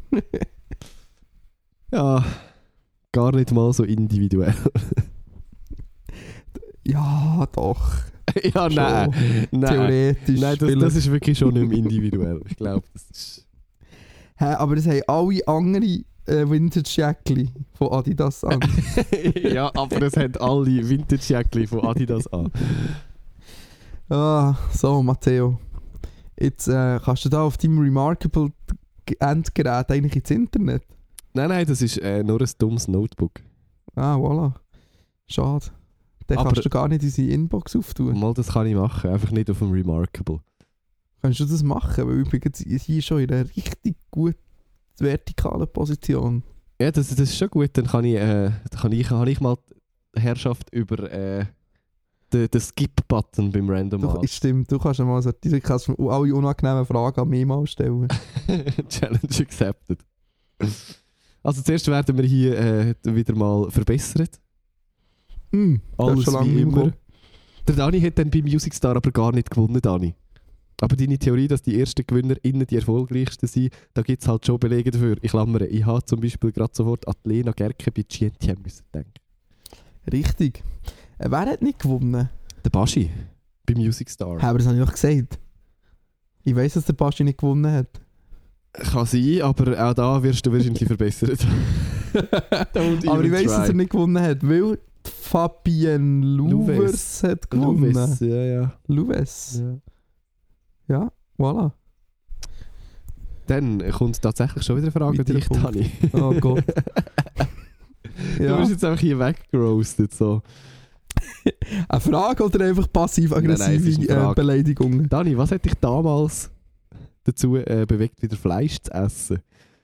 Ja, gar nicht mal so individuell. Ja, doch. Ja, nein. Schon. nein. Theoretisch. Nein, das, das ist wirklich schon nicht mehr individuell. Ich glaube, das ist... Hä, aber das haben alle andere äh, Vintage-Jäckli von Adidas an. Ja, aber es haben alle Vintage-Jäckli von Adidas an. Ah, so, Matteo. Jetzt äh, kannst du da auf deinem Remarkable Endgerät eigentlich ins Internet? Nein, nein, das ist äh, nur ein dummes Notebook. Ah, voilà. Schade. Dann Aber- kannst du gar nicht unsere Inbox auftun. Mal, das kann ich machen, einfach nicht auf dem Remarkable. Kannst du das machen? Weil übrigens hier schon in einer richtig gut vertikalen Position. Ja, das, das ist schon gut. Dann kann ich, äh, dann kann ich, kann ich mal die Herrschaft über äh, den, den Skip-Button beim Random Du, Ask. stimmt, du kannst ja mal so, du kannst alle unangenehmen Fragen an mich mal stellen. Challenge accepted. Also zuerst werden wir hier äh, wieder mal verbessert. Hm, das Alles ist schon lange wie nicht mehr immer. Der Dani hat dann bei Music Star aber gar nicht gewonnen, Dani. Aber deine Theorie, dass die ersten GewinnerInnen die erfolgreichsten sind, da gibt es halt schon Belege dafür. Ich klammere, ich habe zum Beispiel gerade sofort an Lena Gerke bei G N T M müssen denken. Richtig. Äh, wer hat nicht gewonnen? Der Baschi bei Music Star. Ja, aber das habe ich doch gesagt. Ich weiss, dass der Baschi nicht gewonnen hat. Kann sein, aber auch da wirst du wahrscheinlich verbessert. Don't Aber ich even weiss, dass try. er nicht gewonnen hat, weil die Fabienne Louvers Louves. hat gewonnen. Louves, ja, ja. Louves. ja. Ja, voilà. Dann kommt tatsächlich schon wieder eine Frage an Weiterer dich, Punkt. Dani. Oh Gott. Du Ja. bist jetzt einfach hier weggerostet. So. Eine Frage oder einfach Nein, nein, es ist passiv-aggressive eine äh, Frage. Beleidigungen? Dani, was hat dich damals dazu äh, bewegt, wieder Fleisch zu essen?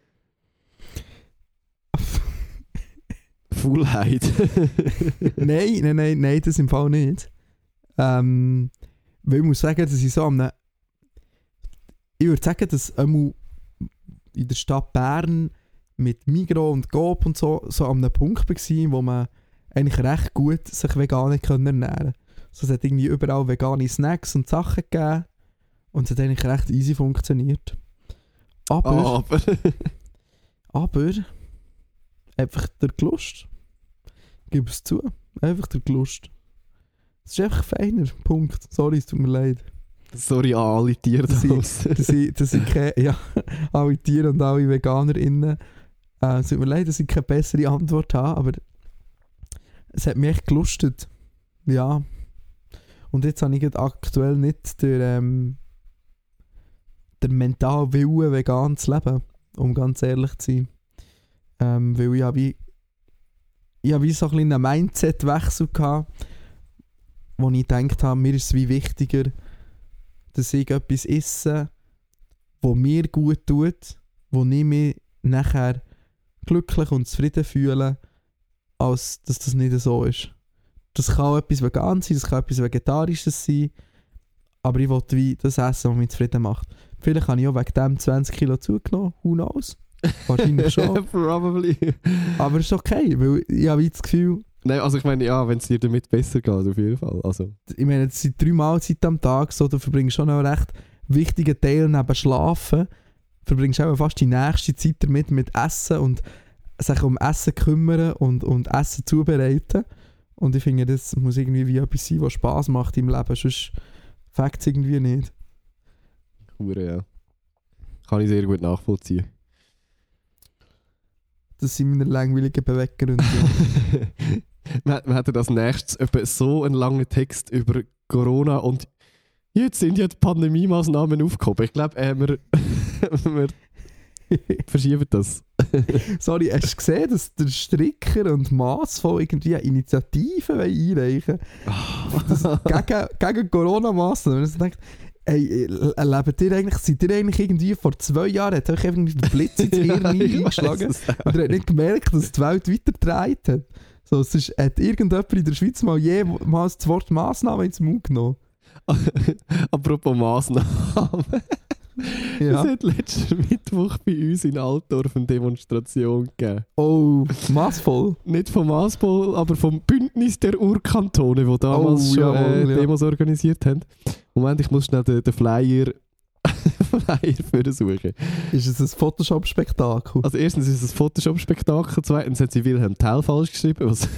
Faulheit. nein, nein, nein, nein, das im Fall nicht. Ähm, weil ich muss sagen, dass ich so am ne ich würde sagen, dass einmal in der Stadt Bern mit Migros und Coop und so, so an einem Punkt war, wo man eigentlich recht gut sich vegan ernähren konnte. So, es hat irgendwie überall vegane Snacks und Sachen gegeben und es hat eigentlich recht easy funktioniert. Aber, Ah, aber aber einfach der Gelust. Ich gebe es zu. Einfach der Gelust. Es ist einfach feiner. Punkt. Sorry, es tut mir leid. sorry an alle Tiere Das sind- draussen. Dass ich, dass ich keine, ja, alle Tiere und alle VeganerInnen, äh, es tut mir leid, dass ich keine bessere Antwort habe, aber es hat mich echt gelustet. Ja. Und jetzt habe ich gerade aktuell nicht den, ähm, den mentalen Willen, vegan zu leben, um ganz ehrlich zu sein. Ähm, weil ich habe wie, ich habe wie so ein bisschen einen Mindset-Wechsel gehabt, wo ich gedacht habe, mir ist es wie wichtiger, dass ich etwas esse, das mir gut tut, wo ich mich nachher glücklich und zufrieden fühle, als dass das nicht so ist. Das kann auch etwas vegan sein, das kann etwas Vegetarisches sein, aber ich wollte wie das essen, was mich zufrieden macht. Vielleicht habe ich auch wegen dem zwanzig Kilo zugenommen, who knows? Wahrscheinlich schon. Probably. Aber es ist okay, weil ich habe wie das Gefühl, Nein, also ich meine, ja, wenn es dir damit besser geht, auf jeden Fall. Also. ich meine, es sind drei Mahlzeiten am Tag, so, du verbringst schon noch recht wichtigen Teil neben Schlafen verbringst du auch fast die nächste Zeit damit mit Essen und sich um Essen kümmern und, und Essen zubereiten. Und ich finde, das muss irgendwie wie etwas sein, was Spass macht im Leben, sonst fängt es irgendwie nicht. Hure, ja. Kann ich sehr gut nachvollziehen. Das sind meine langweiligen Beweggründe. wir, wir hatten als nächstes etwa so einen langen Text über Corona und jetzt sind ja die Pandemie-Massnahmen aufgehoben. Ich glaube, äh, wir, wir verschieben das. Sorry, hast du gesehen, dass der Stricker und Massvoll irgendwie eine Initiative einreichen wollen? gegen, gegen Corona-Massnahmen. Und ich denke, ey, lebt ihr eigentlich, seid ihr eigentlich irgendwie vor zwei Jahren, hat euch einfach den Blitz ins Hirn eingeschlagen und ihr habt nicht gemerkt, dass die Welt weitergedreht hat? So, es ist, hat irgendjemand in der Schweiz mal jemals das Wort Massnahmen ins Mund genommen? Apropos Massnahmen. Ja. Es hat letzten Mittwoch bei uns in Altdorf eine Demonstration gegeben. Oh, massvoll? Nicht vom Massvoll, aber vom Bündnis der Urkantone, die damals oh, schon jawohl, äh, ja. Demos organisiert haben. Moment, ich muss schnell den, den Flyer, Flyer versuchen. Ist es ein Photoshop-Spektakel? Also erstens ist es ein Photoshop-Spektakel, zweitens hat sie Wilhelm Tell falsch geschrieben. Was,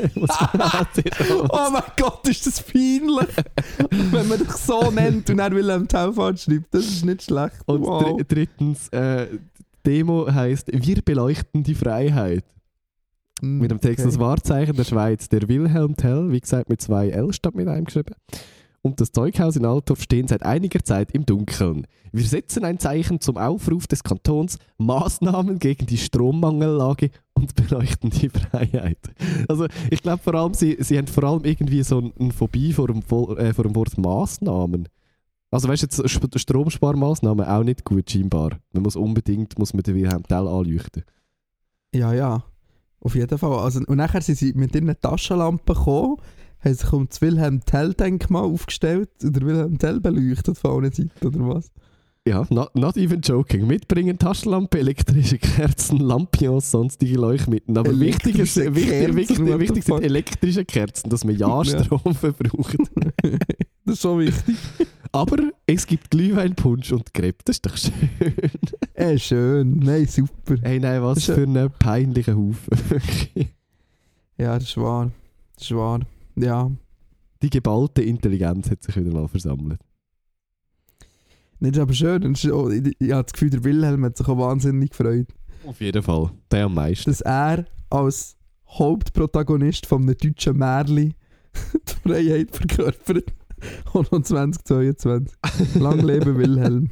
was oh mein Gott, ist das peinlich! Wenn man dich so nennt und er Wilhelm Tell falsch schreibt, das ist nicht schlecht. Und Wow. dr- drittens, äh, die Demo heisst «Wir beleuchten die Freiheit». Mm, Mit dem Text okay. das Wahrzeichen der Schweiz. Der Wilhelm Tell, wie gesagt mit zwei L statt mit einem geschrieben. Und das Zeughaus in Altdorf stehen seit einiger Zeit im Dunkeln. Wir setzen ein Zeichen zum Aufruf des Kantons, Maßnahmen gegen die Strommangellage und beleuchten die Freiheit. Also ich glaube vor allem, sie, sie haben vor allem irgendwie so eine Phobie vor dem, äh, vor dem Wort Maßnahmen. Also weißt du, jetzt Stromsparmaßnahmen auch nicht gut scheinbar. Man muss unbedingt muss man den Wilhelm Tell anleuchten. Ja, ja. Auf jeden Fall. Also, und nachher sind sie mit ihren Taschenlampen gekommen, haben sich um das Wilhelm Tell-Denkmal aufgestellt und der Wilhelm Tell beleuchtet von allen Seiten, oder was? Ja, not, not even joking. Mitbringen Taschenlampe, elektrische Kerzen, Lampions, sonstige Leuchtmittel. Aber wichtig, ist, Elektrische wichtig, Kerzen, wichtig, what the wichtig sind fuck? elektrische Kerzen, dass man ja Ja. Strom verbraucht. Das ist schon wichtig. Aber es gibt Glühweinpunsch und Crepe, das ist doch schön. Äh, schön. Nein, super. Hey, nein, was Das ist- für ein peinlicher Haufen. Ja, das ist wahr. Das ist wahr. Ja. Die geballte Intelligenz hat sich wieder mal versammelt. Das ist aber schön. Und es ist auch, ich, ich habe das Gefühl, der Wilhelm hat sich auch wahnsinnig gefreut, Auf jeden Fall. Der am meisten. dass er als Hauptprotagonist von einem deutschen Märli die Freiheit verkörpert. Und noch zwanzig zweiundzwanzig. Lang lebe Wilhelm.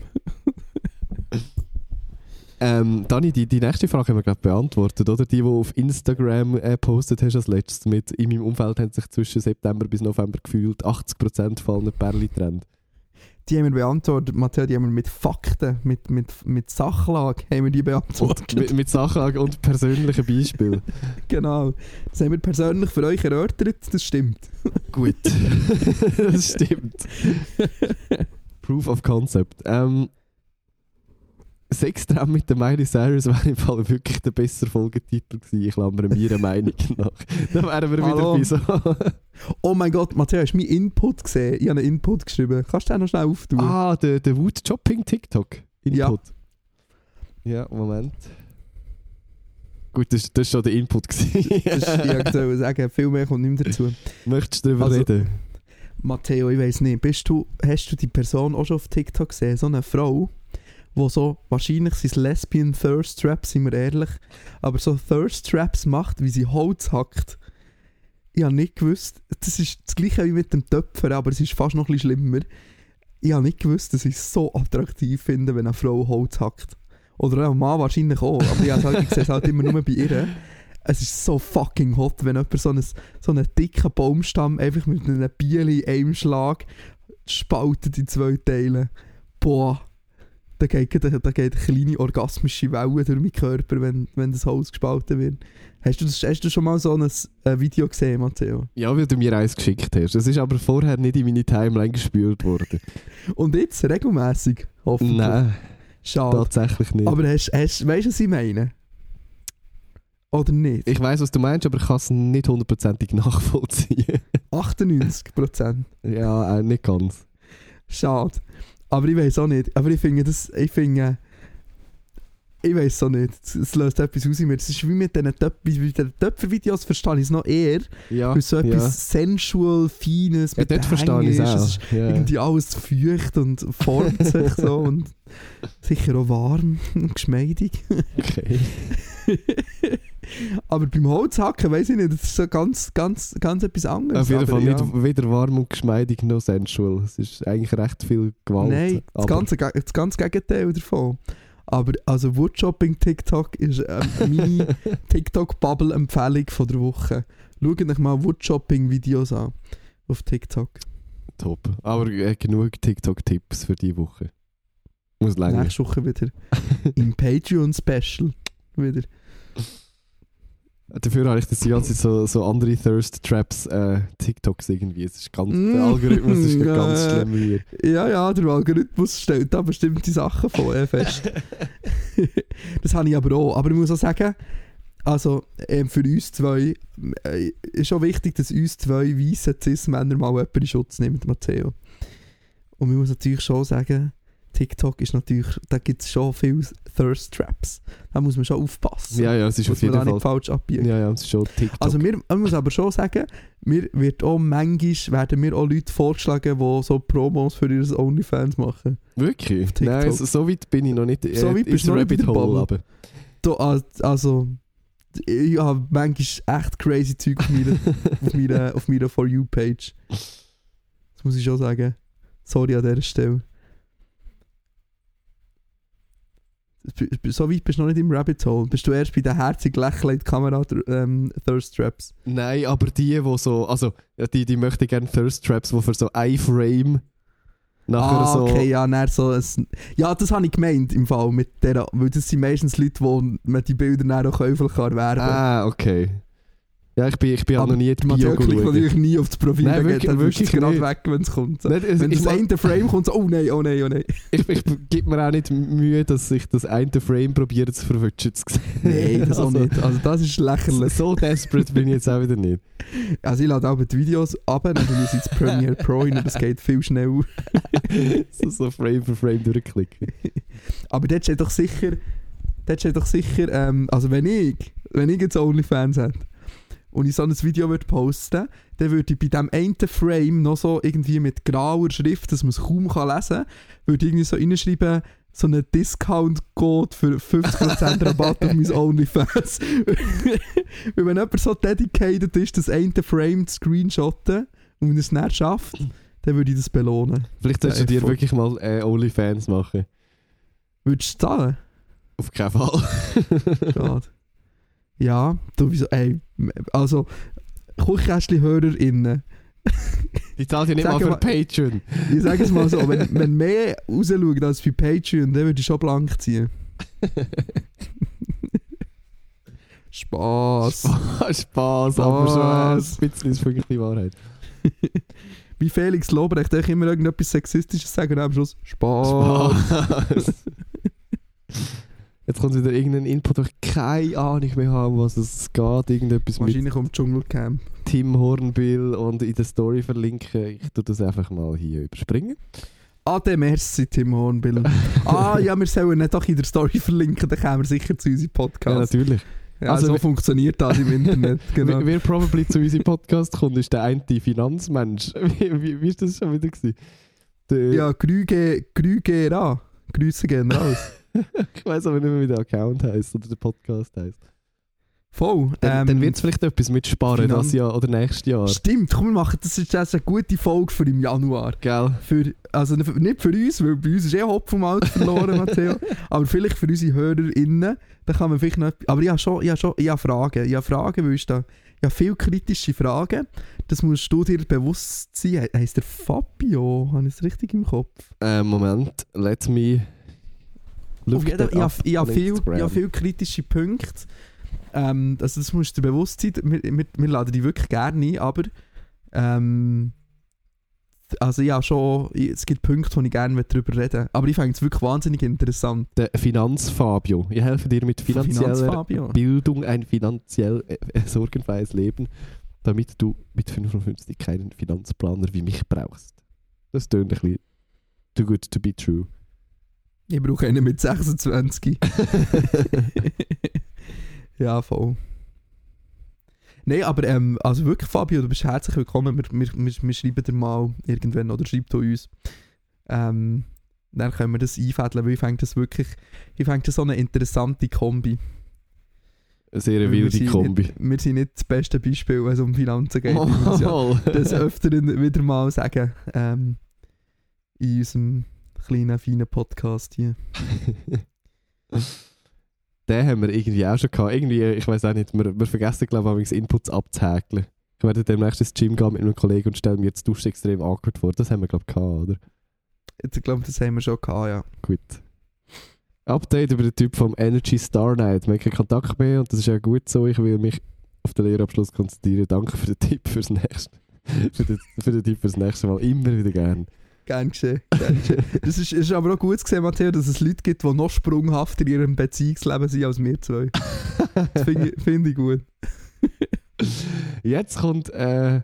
Ähm, Dani, die, die nächste Frage haben wir gerade beantwortet, oder? Die, die auf Instagram äh, postet hast als letztes mit «In meinem Umfeld haben sich zwischen September bis November gefühlt achtzig Prozent fallen Perli getrennt». Die haben wir beantwortet, Matteo, die haben wir mit Fakten, mit, mit, mit Sachlage haben wir die beantwortet. mit, mit Sachlage und persönlichen Beispielen. Genau. Das haben wir persönlich für euch erörtert, das stimmt. Gut. Das stimmt. Proof of Concept. Ähm, Sextraum mit der Miley Cyrus wäre im Fall wirklich der bessere Folgetitel gewesen. Ich klammere meiner Meinung nach. Dann wären wir Hallo. wieder bei so... Oh mein Gott, Matteo, hast du meinen Input gesehen? Ich habe einen Input geschrieben. Kannst du den noch schnell auftun? ah, der, der Wood-Shopping-TikTok. Ja. Input. Ja, Moment. Gut, das, das war schon der Input gewesen. Das ist, ich wollte sagen, viel mehr kommt nicht mehr dazu. Möchtest du darüber Also- reden? Matteo, ich weiss nicht, bist du, hast du die Person auch schon auf TikTok gesehen? So eine Frau, die so, wahrscheinlich sind es Lesbian Thirst Traps, sind wir ehrlich, aber so Thirst Traps macht, wie sie Holz hackt. Ich habe nicht gewusst, das ist das gleiche wie mit dem Töpfer, aber es ist fast noch ein bisschen schlimmer. Ich habe nicht gewusst, dass ich es so attraktiv finde, wenn eine Frau Holz hackt. Oder ein Mann wahrscheinlich auch, aber ich, halt, ich sehe es halt immer nur bei ihr. Es ist so fucking hot, wenn jemand so einen, so einen dicken Baumstamm einfach mit einem Bieli in einem Schlag spaltet in zwei Teile. Boah, da geht, da, da geht eine kleine orgasmische Welle durch meinen Körper, wenn, wenn das Holz gespalten wird. Hast du, das, hast du schon mal so ein äh, Video gesehen, Matteo? Ja, weil du mir eins geschickt hast. Das ist aber vorher nicht in meine Timeline gespült worden. Und jetzt regelmäßig, hoffentlich. Nein, Schade. tatsächlich nicht. Aber hast, hast, weißt du, was ich meine? Oder nicht? Ich weiss, was du meinst, aber ich kann es nicht hundertprozentig nachvollziehen. achtundneunzig Prozent. Ja, auch nicht ganz. Schade. Aber ich weiß auch nicht. Aber ich finde das, ich finde, ich weiß auch nicht. Es, es löst etwas aus in mir. Das ist wie mit diesen Töpfer-Videos, verstehe ich es noch eher. Ja, Weil so etwas ja. sensual, feines, Ja, mit dort verstehe ich es Hängen ist. auch. Es ist Ja. irgendwie alles feucht und formt sich so und sicher auch warm und geschmeidig. Okay. Aber beim Holzhacken weiss ich nicht, das ist so ganz, ganz, ganz etwas anderes. Auf jeden Aber Fall ja. nicht weder warm und geschmeidig noch sensual. Es ist eigentlich recht viel Gewalt. Nein, das aber- ganze, Ge- das ganze Gegenteil davon. Aber also Woodshopping-TikTok ist ähm, meine TikTok-Bubble-Empfehlung von der Woche. Schaut euch mal Woodshopping-Videos an auf TikTok. Top. Aber äh, genug TikTok-Tipps für diese Woche. Muss länger. Nächste Woche wieder im Patreon-Special. Wieder. Dafür habe ich das die ganze Zeit so, so andere Thirst-Traps äh, TikToks irgendwie. Es ist ganz, Mm. der Algorithmus ist gerade ganz Ja. schlimm hier. Ja, ja, der Algorithmus stellt da bestimmte Sachen vor, äh, fest. Das habe ich aber auch. Aber ich muss auch sagen, also ähm, für uns zwei äh, ist auch wichtig, dass uns zwei weisse Cis-Männer mal jemanden in Schutz nehmen, Matteo. Und man muss natürlich schon sagen, TikTok ist natürlich, da gibt es schon viele Thirst-Traps. Da muss man schon aufpassen. Ja, ja, es ist muss auf man jeden da Fall. nicht falsch abbiegen. Ja, ja, es ist schon TikTok. Also mir, man muss aber schon sagen, mir wird auch manchmal werden mir auch Leute vorgeschlagen, die so Promos für ihre OnlyFans machen. Wirklich? TikTok. Nein, so, so weit bin ich noch nicht. So weit bist du noch nicht in der Bubble. aber Da, also, ich habe manchmal echt crazy Zeug auf meiner, auf meiner, auf meiner For You-Page. Das muss ich schon sagen. Sorry an dieser Stelle. So weit bist du noch nicht im Rabbit Hole. Bist du erst bei den herzig lächelnden Kamera ähm, Thirst Traps? Nein, aber die, die so, also ja, die, die möchten gerne Thirst Traps, die für so ein Frame nachher ah, so. okay, ja, dann so ein, ja, das habe ich gemeint im Fall mit der, weil das sind meistens Leute, wo man die Bilder dann auch käuflich kann erwerben kann. Ah, okay. Ja, ich bin, ich bin auch Aber noch nie in die Man Bio klickt geschaut. natürlich nie auf das Profil, Nein, dann wirklich- geht- dann wirklich wirklich gerade nicht. weg, wenn es kommt. So. Nein, es- Wenn ich, das eine Frame kommt, so, oh nein, oh nein, oh nein. ich, ich gebe mir auch nicht Mühe, dass ich das eine Frame probiere zu verwischen zu sehen. Nein, das auch Also, nicht. Also das ist lächerlich. So desperate bin ich jetzt auch wieder nicht. Also ich lade auch die Videos ab, dann tue ich sie ins Premiere Pro rein, das geht viel schneller. so, so Frame für Frame durchklicken. Aber dort steht doch sicher, dort steht doch sicher, ähm, also wenn ich, wenn ich jetzt OnlyFans hätte und ich so ein Video würde posten, dann würde ich bei diesem einen Frame noch so irgendwie mit grauer Schrift, dass man es kaum kann lesen kann, würde ich irgendwie so reinschreiben, so einen Discount-Code für fünfzig Prozent Rabatt auf mein OnlyFans. Weil wenn jemand so dedicated ist, das eine Frame zu screenshotten und wenn er es nicht schafft, dann würde ich das belohnen. Vielleicht solltest du Ja, dir voll. wirklich mal äh, OnlyFans machen. Würdest du zahlen? Auf keinen Fall. Schade. Ja, du wieso, ey, also, Kuchkästchen-HörerInnen, Die zahlt ja nicht Sag mal für mal- Patreon. ich sage es mal so, wenn, wenn mehr rausschaut als bei Patreon, dann würde ich schon blank ziehen. Spaß. Spaß, aber schon ein Spaß. bisschen ist wirklich die Wahrheit. Wie Felix Lobrecht, ich immer irgendetwas Sexistisches sagen und am Schluss Spaß. Spaß. Jetzt kommt wieder irgendein Input, wo ich keine Ahnung mehr habe, was es geht. Irgendetwas mit Wahrscheinlich um Dschungelcamp. Tim Hornbill und in der Story verlinken. Ich tue das einfach mal hier überspringen. Ade, merci Tim Hornbill. Ah ja, wir sollen ihn doch in der Story verlinken, dann kommen wir sicher zu unserem Ja, Podcast. natürlich. Ja, Also so wir- funktioniert das im Internet. Genau. Wer, wer probably zu unserem Podcast kommt, ist der eine Finanzmensch. Wie, wie, wie ist das schon wieder gewesen? Der, Ja, Grüge, Grügera. Grüße gehen raus. Ich weiss aber nicht mehr, wie der Account heisst oder der Podcast heisst. Voll. Dann, ähm, dann wird es vielleicht etwas mit Sparen Finan- das Jahr oder nächstes Jahr. Stimmt, komm, wir machen das ist jetzt eine gute Folge für im Januar. Gell? Für, also nicht für uns, weil bei uns ist eh Hopf vom Alter verloren, Matteo. Aber vielleicht für unsere HörerInnen. Da kann man vielleicht noch. Aber ich habe schon, ich habe schon ich habe Fragen. Ich habe Fragen, weil ich da. Ich habe viele kritische Fragen. Das musst du dir bewusst sein. He- Heisst der Fabio? Habe ich es richtig im Kopf? Äh, Moment, let me. Auf look jeden, that ich up habe ich habe on viel, Instagram. ich habe viel kritische Punkte. Ähm, also das musst du dir bewusst sein. Wir, wir, wir laden die wirklich gerne ein, aber ähm, also ja schon, es gibt Punkte, wo ich gerne darüber reden möchte. Aber ich finde es wirklich wahnsinnig interessant. Der Finanzfabio. Ich helfe dir mit finanzieller Finanzfabio. Bildung ein finanziell äh, äh, sorgenfreies Leben, damit du mit fünfundfünfzig keinen Finanzplaner wie mich brauchst. Das tönt ein bisschen Too Good To Be True. Ich brauche einen mit sechsundzwanzig. Ja, voll. Nein, aber ähm, also wirklich, Fabio, du bist herzlich willkommen. Wir, wir, wir, wir schreiben dir mal irgendwann oder schreibt du uns. Ähm, dann können wir das einfädeln, weil ich finde das wirklich, ich finde das so eine interessante Kombi. Eine sehr Wir wilde sind Kombi. Nicht, wir sind nicht das beste Beispiel, wenn es um Finanzen geht. Oh. Ich muss ja das öfter wieder mal sagen. Ähm, in unserem kleinen, feinen Podcast hier. Den haben wir irgendwie auch schon gehabt. Irgendwie, ich weiß auch nicht, wir, wir vergessen, glaube ich, Inputs abzuhäkeln. Ich werde demnächst ins Gym gehen mit einem Kollegen und stelle mir jetzt Dusche extrem awkward vor. Das haben wir, glaube ich, gehabt, oder? Ich glaube, das haben wir schon gehabt, ja. Gut. Update über den Typ vom Energy Star Night. Wir haben keinen Kontakt mehr und das ist ja gut so. Ich will mich auf den Lehrabschluss konzentrieren. Danke für den Tipp fürs nächste. für, den, für den Tipp fürs nächste Mal. Immer wieder gern. Gern geschehen. Gern geschehen. Das ist, ist aber auch gut gesehen, Matteo, dass es Leute gibt, die noch sprunghafter in ihrem Beziehungsleben sind als wir zwei. Das finde ich, find ich gut. Jetzt kommt, äh,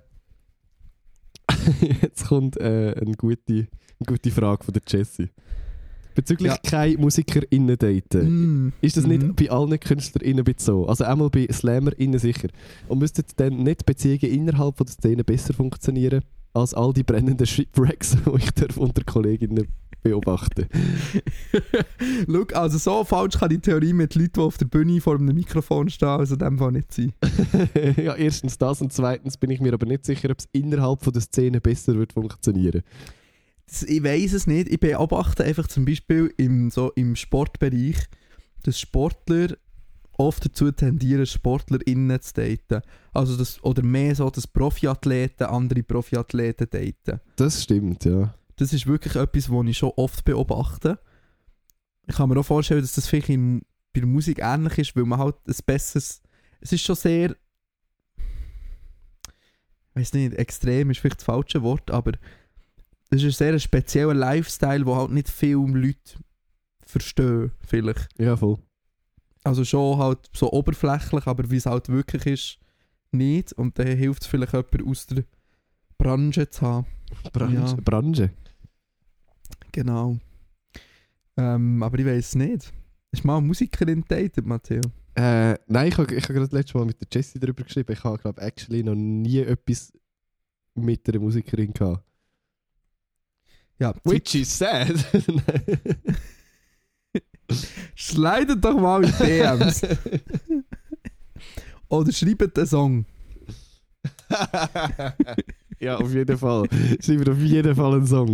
jetzt kommt äh, eine, gute, eine gute Frage von der Jessie. Bezüglich Ja. keine MusikerInnen daten. Mm. Ist das nicht Mhm. bei allen KünstlerInnen ein bisschen so? Also einmal bei SlammerInnen sicher. Und müssten dann nicht Beziehungen innerhalb von der Szene besser funktionieren als all die brennenden Shipwrecks, die ich darf unter KollegInnen beobachten? Schau, also so falsch kann die Theorie mit Leuten, die auf der Bühne vor einem Mikrofon stehen, also in dem Fall nicht sein. Ja, erstens das und zweitens bin ich mir aber nicht sicher, ob es innerhalb von der Szene besser wird funktionieren. Das, ich weiss es nicht. Ich beobachte einfach zum Beispiel im, so im Sportbereich, dass Sportler oft dazu tendieren, SportlerInnen zu daten. Also das, oder mehr so, dass Profiathleten andere Profiathleten daten. Das stimmt, ja. Das ist wirklich etwas, was ich schon oft beobachte. Ich kann mir auch vorstellen, dass das vielleicht in, bei der Musik ähnlich ist, weil man halt ein besseres... Es ist schon sehr... Ich weiß nicht, extrem ist vielleicht das falsche Wort, aber es ist ein sehr spezieller Lifestyle, den halt nicht viele Leute verstehen, vielleicht. Ja, voll. Also schon halt so oberflächlich, aber wie es halt wirklich ist, nicht. Und dann hilft es vielleicht jemand aus der Branche zu haben. Branche. Ja. Branche. Genau. Ähm, aber ich weiß es nicht. Hast du mal eine Musikerin datet, Matteo? Äh, nein, ich habe ich hab gerade das letzte Mal mit der Jessie darüber geschrieben. Ich habe, glaube actually noch nie etwas mit einer Musikerin gehabt. Ja, Which is sad. slidet doch mal in D Ms. Oder schreibt einen Song. Ja, auf jeden Fall. Schreibt auf jeden Fall einen Song.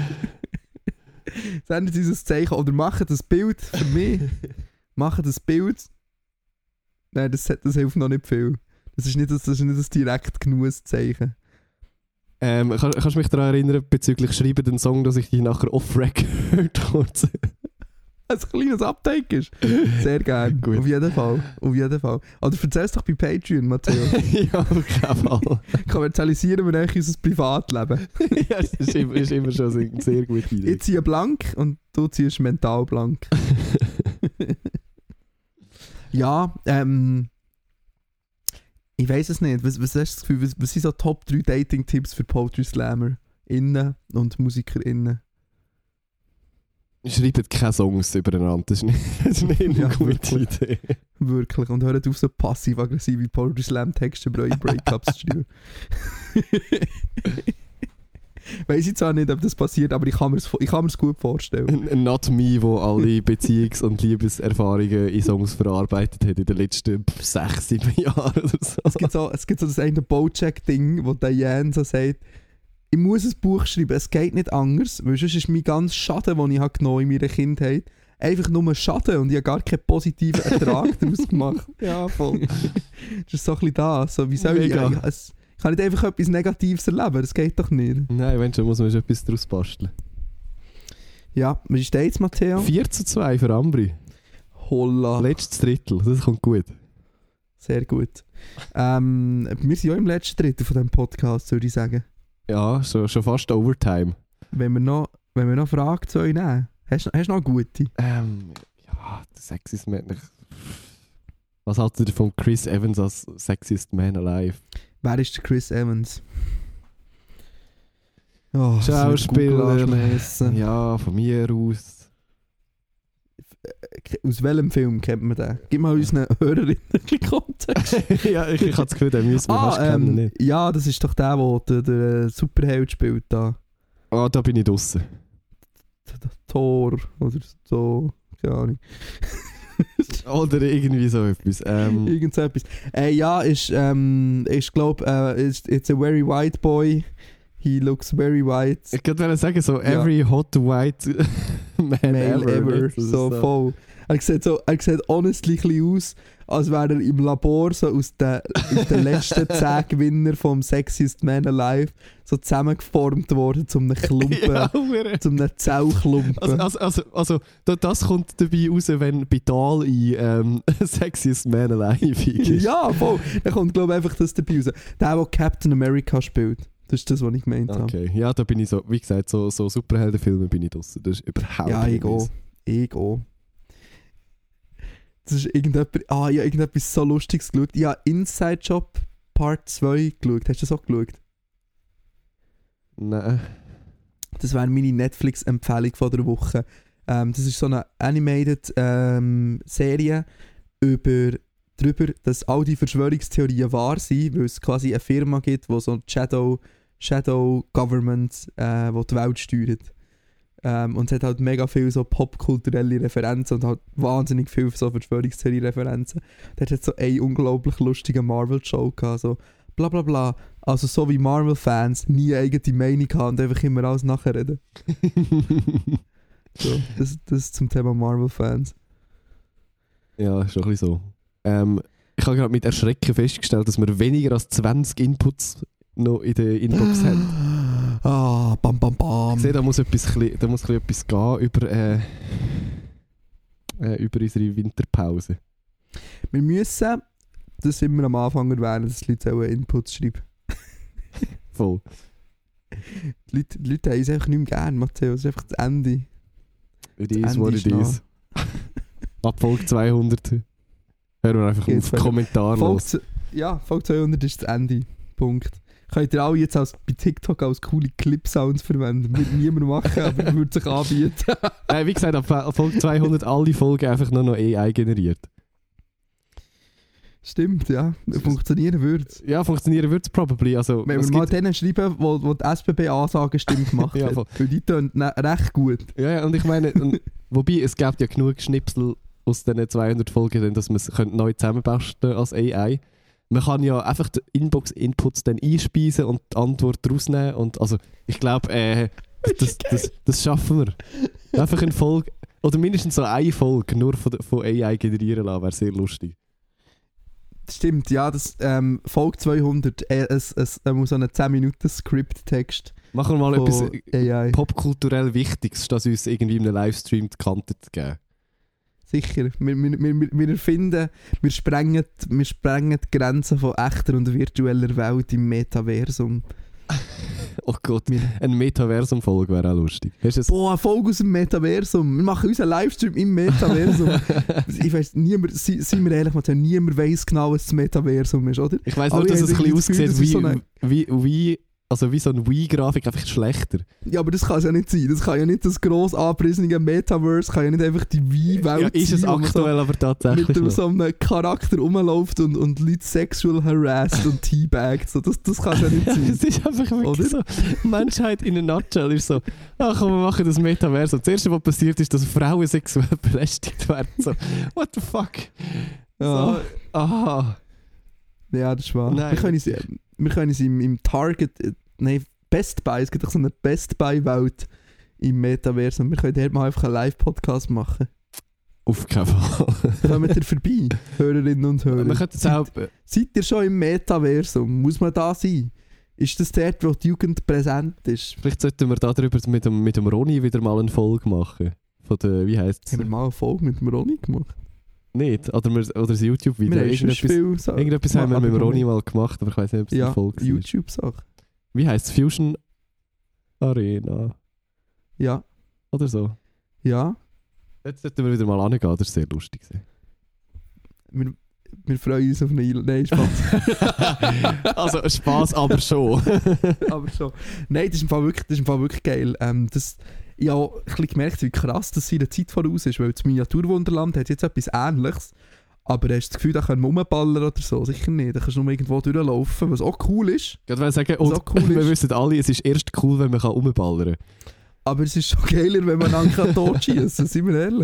Sendet uns ein Zeichen oder macht ein Bild für mich. Macht ein Bild. Nein, das, das hilft noch nicht viel. Das ist nicht das, das, ist nicht das direkt genug Zeichen. Ähm, kann, kannst du mich daran erinnern, bezüglich Schreiben den Song, dass ich dich nachher off-rack gehört habe? Ein kleines Update ist. Sehr gerne. Gut. Auf jeden Fall. Auf jeden Fall. Oder erzähl es doch bei Patreon, Matteo. Ja, auf keinen Fall. Kommerzialisieren wir eigentlich unser Privatleben. Ja, das ist immer, ist immer schon eine sehr gute Idee. Ich ziehe blank und du ziehst mental blank. Ja, ähm... Ich weiß es nicht. Was, was hast du das Gefühl? Was, was sind so Top drei Dating-Tipps für Poetry Slammer innen und MusikerInnen? Schreibt keine Songs übereinander, das ist nicht, das ist nicht eine Ja, gute wirklich. Idee. Wirklich. Und hört auf, so passiv-aggressive Poetry Slam-Texte über eure Breakups zu schreiben. Weiss ich zwar nicht, ob das passiert, aber ich kann mir es gut vorstellen. Ein, ein Not Me, wo alle Beziehungs- und Liebeserfahrungen in Songs verarbeitet hat in den letzten sechs, sieben Jahren oder so. Es gibt so, es gibt so das eine Bojack-Ding, wo Diane so sagt, ich muss ein Buch schreiben, es geht nicht anders, weil sonst ist mein ganz Schaden, den ich habe genommen in meiner Kindheit, einfach nur Schaden und ich habe gar keinen positiven Ertrag daraus gemacht. Ja, voll. Das ist so ein bisschen das. So, wie soll ich, Mega. ich, es, ich kann nicht einfach etwas Negatives erleben, das geht doch nicht. Nein, wenn schon, muss man schon etwas daraus basteln. Ja, wie steht's, Matteo? vier zu zwei für Ambri. Holla. Letztes Drittel, das kommt gut. Sehr gut. Ähm, wir sind ja im letzten Drittel von diesem Podcast, würde ich sagen. Ja, schon, schon fast Overtime. Wenn wir noch, wenn wir noch Fragen zu euch nehmen. Hast du hast du noch eine gute? Ähm, ja, der Sexiest Man. Was haltet ihr von Chris Evans als Sexiest Man Alive? Wer ist der Chris Evans? Oh, das wird Schauspieler. Google anschmeissen. Ja, von mir aus. Aus welchem Film kennt man den? Gib mal unseren Hörerinnen ein bisschen Kontext. ja, ich, ich habe das Gefühl, den müssen wir ah, fast kennen. ähm, Nicht? ja, das ist doch der, der der, der Superheld spielt da. Ah, da bin ich draussen. Thor oder so, keine Ahnung. Oder irgendwie so etwas. Ähm, Irgend so etwas. Äh, ja, ist, ähm, ich glaube, äh, it's, it's a very white boy. He looks very white. ich könnte sagen, so every Ja. hot white man Male ever. ever. nicht? Das ist So, voll. Er sieht, so, er sieht honestly ein bisschen aus, als wäre er im Labor so aus den, aus den letzten zehn Gewinner vom Sexiest Man Alive so zusammengeformt worden zu einem Klumpen, ja, hure. zu einem Zellklumpen. Also, also, also, also da- das kommt dabei raus, wenn Bital in ähm, Sexiest Man Alive ist. Ja, voll. Da kommt, glaube ich, einfach das dabei raus. Der, der Captain America spielt. Das ist das, was ich gemeint habe. Okay, ja, da bin ich so, wie gesagt, so, so Superheldenfilme bin ich draussen. Das ist überhaupt Ja, ich nicht meins. auch. Ich auch. Das ist irgendetwas, ah, ja, irgendetwas so Lustiges geschaut. Ich habe Inside Job Part zwei geschaut. Hast du das auch geschaut? Nein. Das wäre meine Netflix-Empfehlung von der Woche. Ähm, das ist so eine animated ähm, Serie über darüber, dass all die Verschwörungstheorien wahr sind, weil es quasi eine Firma gibt, die so ein Shadow, Shadow Government, äh, wo die Welt steuert. Ähm, und es hat halt mega viele so popkulturelle Referenzen und halt wahnsinnig viele so Verschwörungstheorie-Referenzen. Dort hat so eine unglaublich lustige Marvel-Show gehabt, so bla bla bla. Also so wie Marvel-Fans nie eine eigene Meinung haben und einfach immer alles nachreden. So, das, das ist zum Thema Marvel-Fans. Ja, ist doch ein bisschen so. Ähm, ich habe gerade mit Erschrecken festgestellt, dass wir weniger als zwanzig Inputs noch in der Inbox haben. Ah, bam bam Ich bam. sehe, da muss, etwas, chli- da muss ein bisschen etwas gehen über, äh, äh, über unsere Winterpause. Wir müssen, das immer am Anfang erwähnen, dass die Leute auch Inputs schreiben. Voll. Die Leute, die Leute haben es einfach nicht mehr gern, Matteo. Das ist einfach das Ende. It Das is Ende what ist it is. Ab Folge zweihundert hören wir einfach Geht's auf weiter. Kommentar Folge, los. z- ja, Folge zweihundert ist das Ende. Punkt. Könnt ihr auch jetzt als, bei TikTok als coole Clip-Sounds verwenden. Würde niemand machen, aber würde sich anbieten. Äh, wie gesagt, ab, ab Folge zweihundert alle Folgen einfach nur noch A I generiert. Stimmt, ja. Funktionieren würde es. Ja, funktionieren wird es probably. Also, Wenn es wir mal gibt- denen schreiben, wo, wo die S B B-Ansagestimme gemacht Ja, hat. voll. Weil die tönt ne- recht gut. Ja, ja, und ich meine, und, wobei es gibt ja genug Schnipsel aus diesen zweihundert Folgen, dann, dass man es neu zusammenbasteln als A I. Man kann ja einfach die Inbox-Inputs dann einspeisen und die Antwort rausnehmen. Und also, ich glaube, äh, das, das, das schaffen wir. Einfach eine Folge, oder mindestens so eine Folge nur von, der- von A I generieren lassen, wäre sehr lustig. Stimmt, ja, das ähm, Folge zweihundert, äh, es, es, es muss so einen zehn Minuten Skript-Text Machen wir mal von etwas A I. popkulturell Wichtiges, statt uns irgendwie in einem Livestream die Kante zu geben. Sicher. Wir, wir, wir, wir erfinden, wir sprengen, wir sprengen die Grenzen von echter und virtueller Welt im Metaversum. Oh Gott, Wir, eine Metaversum-Folge wäre auch lustig. Hast du es? boah, eine Folge aus dem Metaversum. Wir machen unseren Livestream im Metaversum. Ich weiss, niemand, se- seien wir ehrlich, Matthias, niemand weiss genau, was das Metaversum ist, oder? Ich weiss nur, Alle dass es ein haben bisschen irgendwie das aussieht Gefühl, wie, das ist wie, wie, also wie so eine Wii-Grafik, einfach schlechter. Ja, aber das kann es ja nicht sein. Das kann ja nicht das gross anprissene Metaverse, kann ja nicht einfach die Wii-Welt Ja, ist es sein, wo man so aktuell aber mit tatsächlich dem, noch. so einem Charakter rumläuft und, und Leute sexual harassed und teabaggt. So, das, das kann es ja nicht sein. Es ist einfach wirklich Oder? so, Menschheit in a nutshell ist so, ach komm, wir machen das Metaversum. Das erste, was passiert ist, dass Frauen sexuell belästigt werden. So, what the fuck? Ja. So, aha. Ja, das ist wahr. Nein. Wir können es, wir können es im, im Target, äh, nein, Best Buy, es gibt doch so eine Best Buy-Welt im Metaversum. Wir können dort mal einfach einen Live-Podcast machen. Auf keinen Fall. Kommt ihr vorbei, Hörerinnen und Hörer? Man könnte es auch... Seid ihr schon im Metaversum? Muss man da sein? Ist das dort, wo die Jugend präsent ist? Vielleicht sollten wir darüber mit dem, mit dem Ronny wieder mal eine Folge machen. Von der, wie heisst es? Haben wir mal eine Folge mit dem Ronny gemacht? Nicht? Oder, wir, oder ein YouTube-Video. Wir haben schon Irgendetwas, viel so- irgendetwas haben wir aber mit dem komm, Ronny mal gemacht, aber ich weiß nicht, ob es Ja, eine Folge ist. YouTube-Sache. Wie heisst es? Fusion Arena Ja, oder so? ja. Jetzt sollten wir wieder mal angehen, das ist sehr lustig. gewesen. Wir, wir freuen uns auf eine Einladung. Nein, Spaß. Also Spass, aber schon. Aber schon. Nein, das ist im Fall wirklich, das ist im Fall wirklich geil. Ähm, das, ich habe auch ein bisschen gemerkt, wie krass das seine Zeit voraus ist, weil das Miniaturwunderland hat jetzt etwas Ähnliches. Aber hast du das Gefühl, da können wir rumballern oder so? Sicher nicht. Da kannst du nur irgendwo durchlaufen, was auch cool ist. Ich wollte sagen, und cool wir ist. wissen alle, es ist erst cool, wenn man rumballern kann. Aber es ist schon geiler, wenn man dann tot schießen kann, sind wir ehrlich.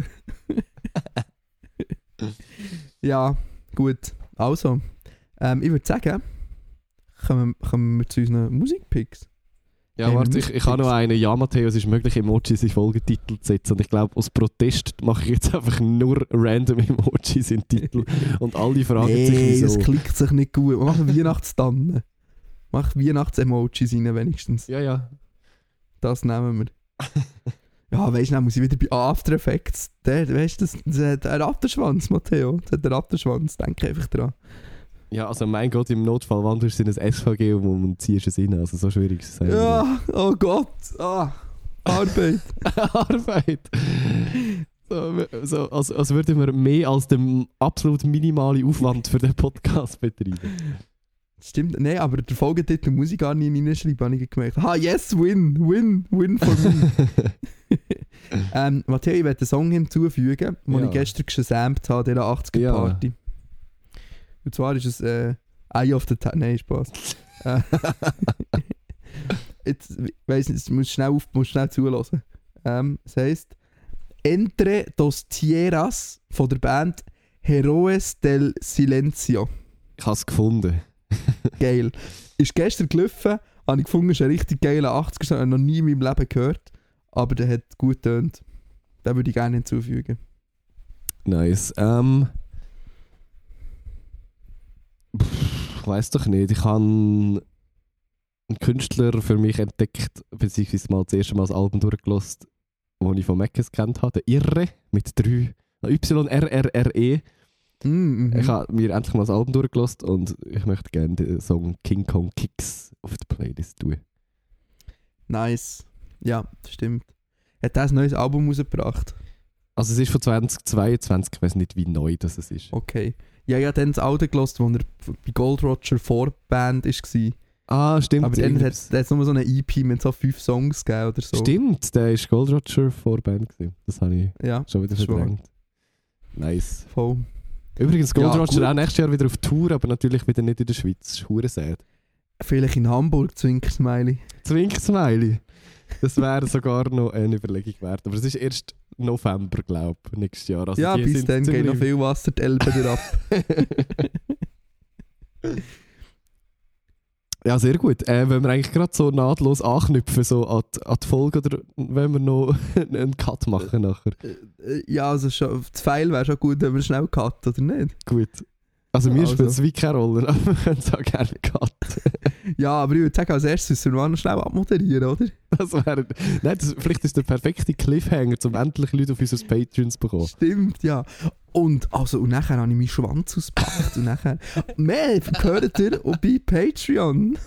Ja, gut. Also, ähm, ich würde sagen, kommen, kommen wir zu unseren Musikpicks. Ja, Hey, warte, ich, ich habe noch einen. Ja, Matteo, es ist möglich, Emojis in Folgetitel zu setzen. Und ich glaube, aus Protest mache ich jetzt einfach nur random Emojis in den Titel. Und alle fragen Nee, sich, wieso. das klickt sich nicht gut. Wir machen Weihnachtstannen. Mach Weihnachts-Emojis rein wenigstens. Ja, ja. Das nehmen wir. Ja, weißt du, dann muss ich wieder bei After Effects. Der, weißt du, das, das hat einen Rattenschwanz, Matteo. Das hat einen Rattenschwanz, denke einfach dran. Ja, also mein Gott, im Notfall wandelst du in ein S V G um und ziehst es rein. Also so schwierig ist es. Ja, oh Gott. Ah, Arbeit. Arbeit. So, so, als, als würden wir mehr als den absolut minimalen Aufwand für den Podcast betreiben. Stimmt, nein, aber der Folgetitel muss ich gar nicht reinschreiben, habe ich gemerkt. Ah, yes, win, win, win for me. ähm, Matteo, ich werde einen Song hinzufügen, den Ja. ich gestern gesamt habe, dieser achtziger-Party. Und zwar ist es äh, Eye of the Tiger. Nein, Spaß. Äh, Jetzt, ich weiss nicht, du musst schnell, auf, musst schnell zulassen. Ähm, es heisst Entre dos Tierras von der Band Heroes del Silencio. Ich habe es gefunden. Geil. Ist gestern gelaufen, habe ich gefunden, ist ein richtig geiler achtziger-Song, habe ich noch nie in meinem Leben gehört. Aber der hat gut getönt. Den würde ich gerne hinzufügen. Nice. Ähm. Pff, ich weiss doch nicht. Ich habe einen Künstler für mich entdeckt, beziehungsweise mal das erste Mal das Album durchgelassen, das ich von Meckes kennt habe. Der Irre mit drei Y R R R E. Mm, mhm. Ich habe mir endlich mal das Album durchgelassen und ich möchte gerne den Song King Kong Kicks auf die Playlist tun. Nice. Ja, das stimmt. Hat er ein neues Album rausgebracht? Also es ist von zwanzig zweiundzwanzig, ich weiß nicht, wie neu das ist. Okay. Ja, ich habe dann das Alte gehört, wo er bei Gold Roger Vorband war. Ah, stimmt. Aber dann hat irgendwas- es nur so eine E P mit so fünf Songs gegeben oder so. Stimmt, der war Gold Roger Vorband gewesen. Das habe ich Ja, schon wieder Schon. verdrängt. Nice. voll. Übrigens, Gold Ja, Roger gut. auch nächstes Jahr wieder auf Tour, aber natürlich wieder nicht in der Schweiz. Das ist hure sad. Vielleicht in Hamburg, Zwinkersmiley. Zwinksmiley. Das wäre sogar noch eine Überlegung wert. Aber es ist erst November, glaube ich, nächstes Jahr. Also Ja, die bis sind dann geht ziemlich- noch viel Wasser die Elbe wieder ab. Ja, sehr gut. Äh, wenn wir eigentlich gerade so nahtlos anknüpfen so an, die, an die Folge, oder wenn wir noch einen Cut machen nachher? Äh, Ja, also schon, das Pfeil wäre schon gut, wenn wir schnell cutten, oder nicht? Gut. Also mir Also. spielt es wie keine Rolle, aber wir können es auch gerne Cut. Ja, aber ich würde sagen, als erstes müssen wir noch schnell abmoderieren, oder? Das wäre... Nein, das, vielleicht ist der perfekte Cliffhanger, um endlich Leute auf unser Patreon zu bekommen. Stimmt, ja. Und, also, und nachher habe ich meinen Schwanz ausgepackt. Und nachher... Mehr gehört ihr auch bei Patreon.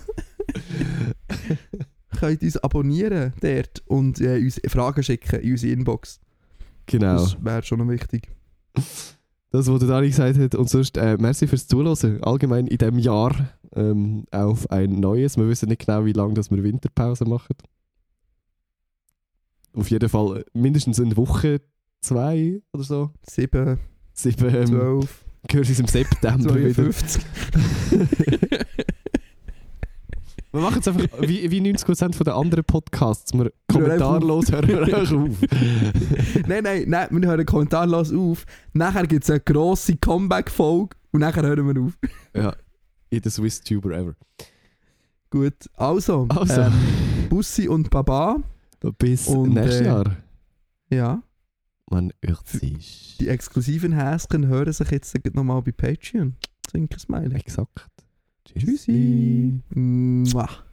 Könnt uns abonnieren dort und äh, uns Fragen schicken in unsere Inbox. Genau. Das wäre schon noch wichtig. Das, was der Dani gesagt hat. Und sonst, äh, merci fürs Zuhören. Allgemein in diesem Jahr ähm, auf ein neues. Wir wissen nicht genau, wie lange dass wir Winterpause machen. Auf jeden Fall mindestens eine Woche, zwei oder so. sieben, Sieben, ähm, zwölf, gehört uns im September wieder. zweiundfünfzig. Wir machen es einfach wie, wie neunzig Prozent von den anderen Podcasts. Wir kommentarlos hören wir auch auf. Nein, nein, nein, wir hören kommentarlos auf. Nachher gibt es eine grosse Comeback-Folge und nachher hören wir auf. Ja, in der Swiss Tuber ever. Gut, also, Also. Ähm, Bussi und Baba, Bis Und, nächstes äh, Jahr. ja, Man hört sich. die exklusiven Häschen hören sich jetzt nochmal bei Patreon. Zwinkersmiley. Exakt. Tschüssi. Mua.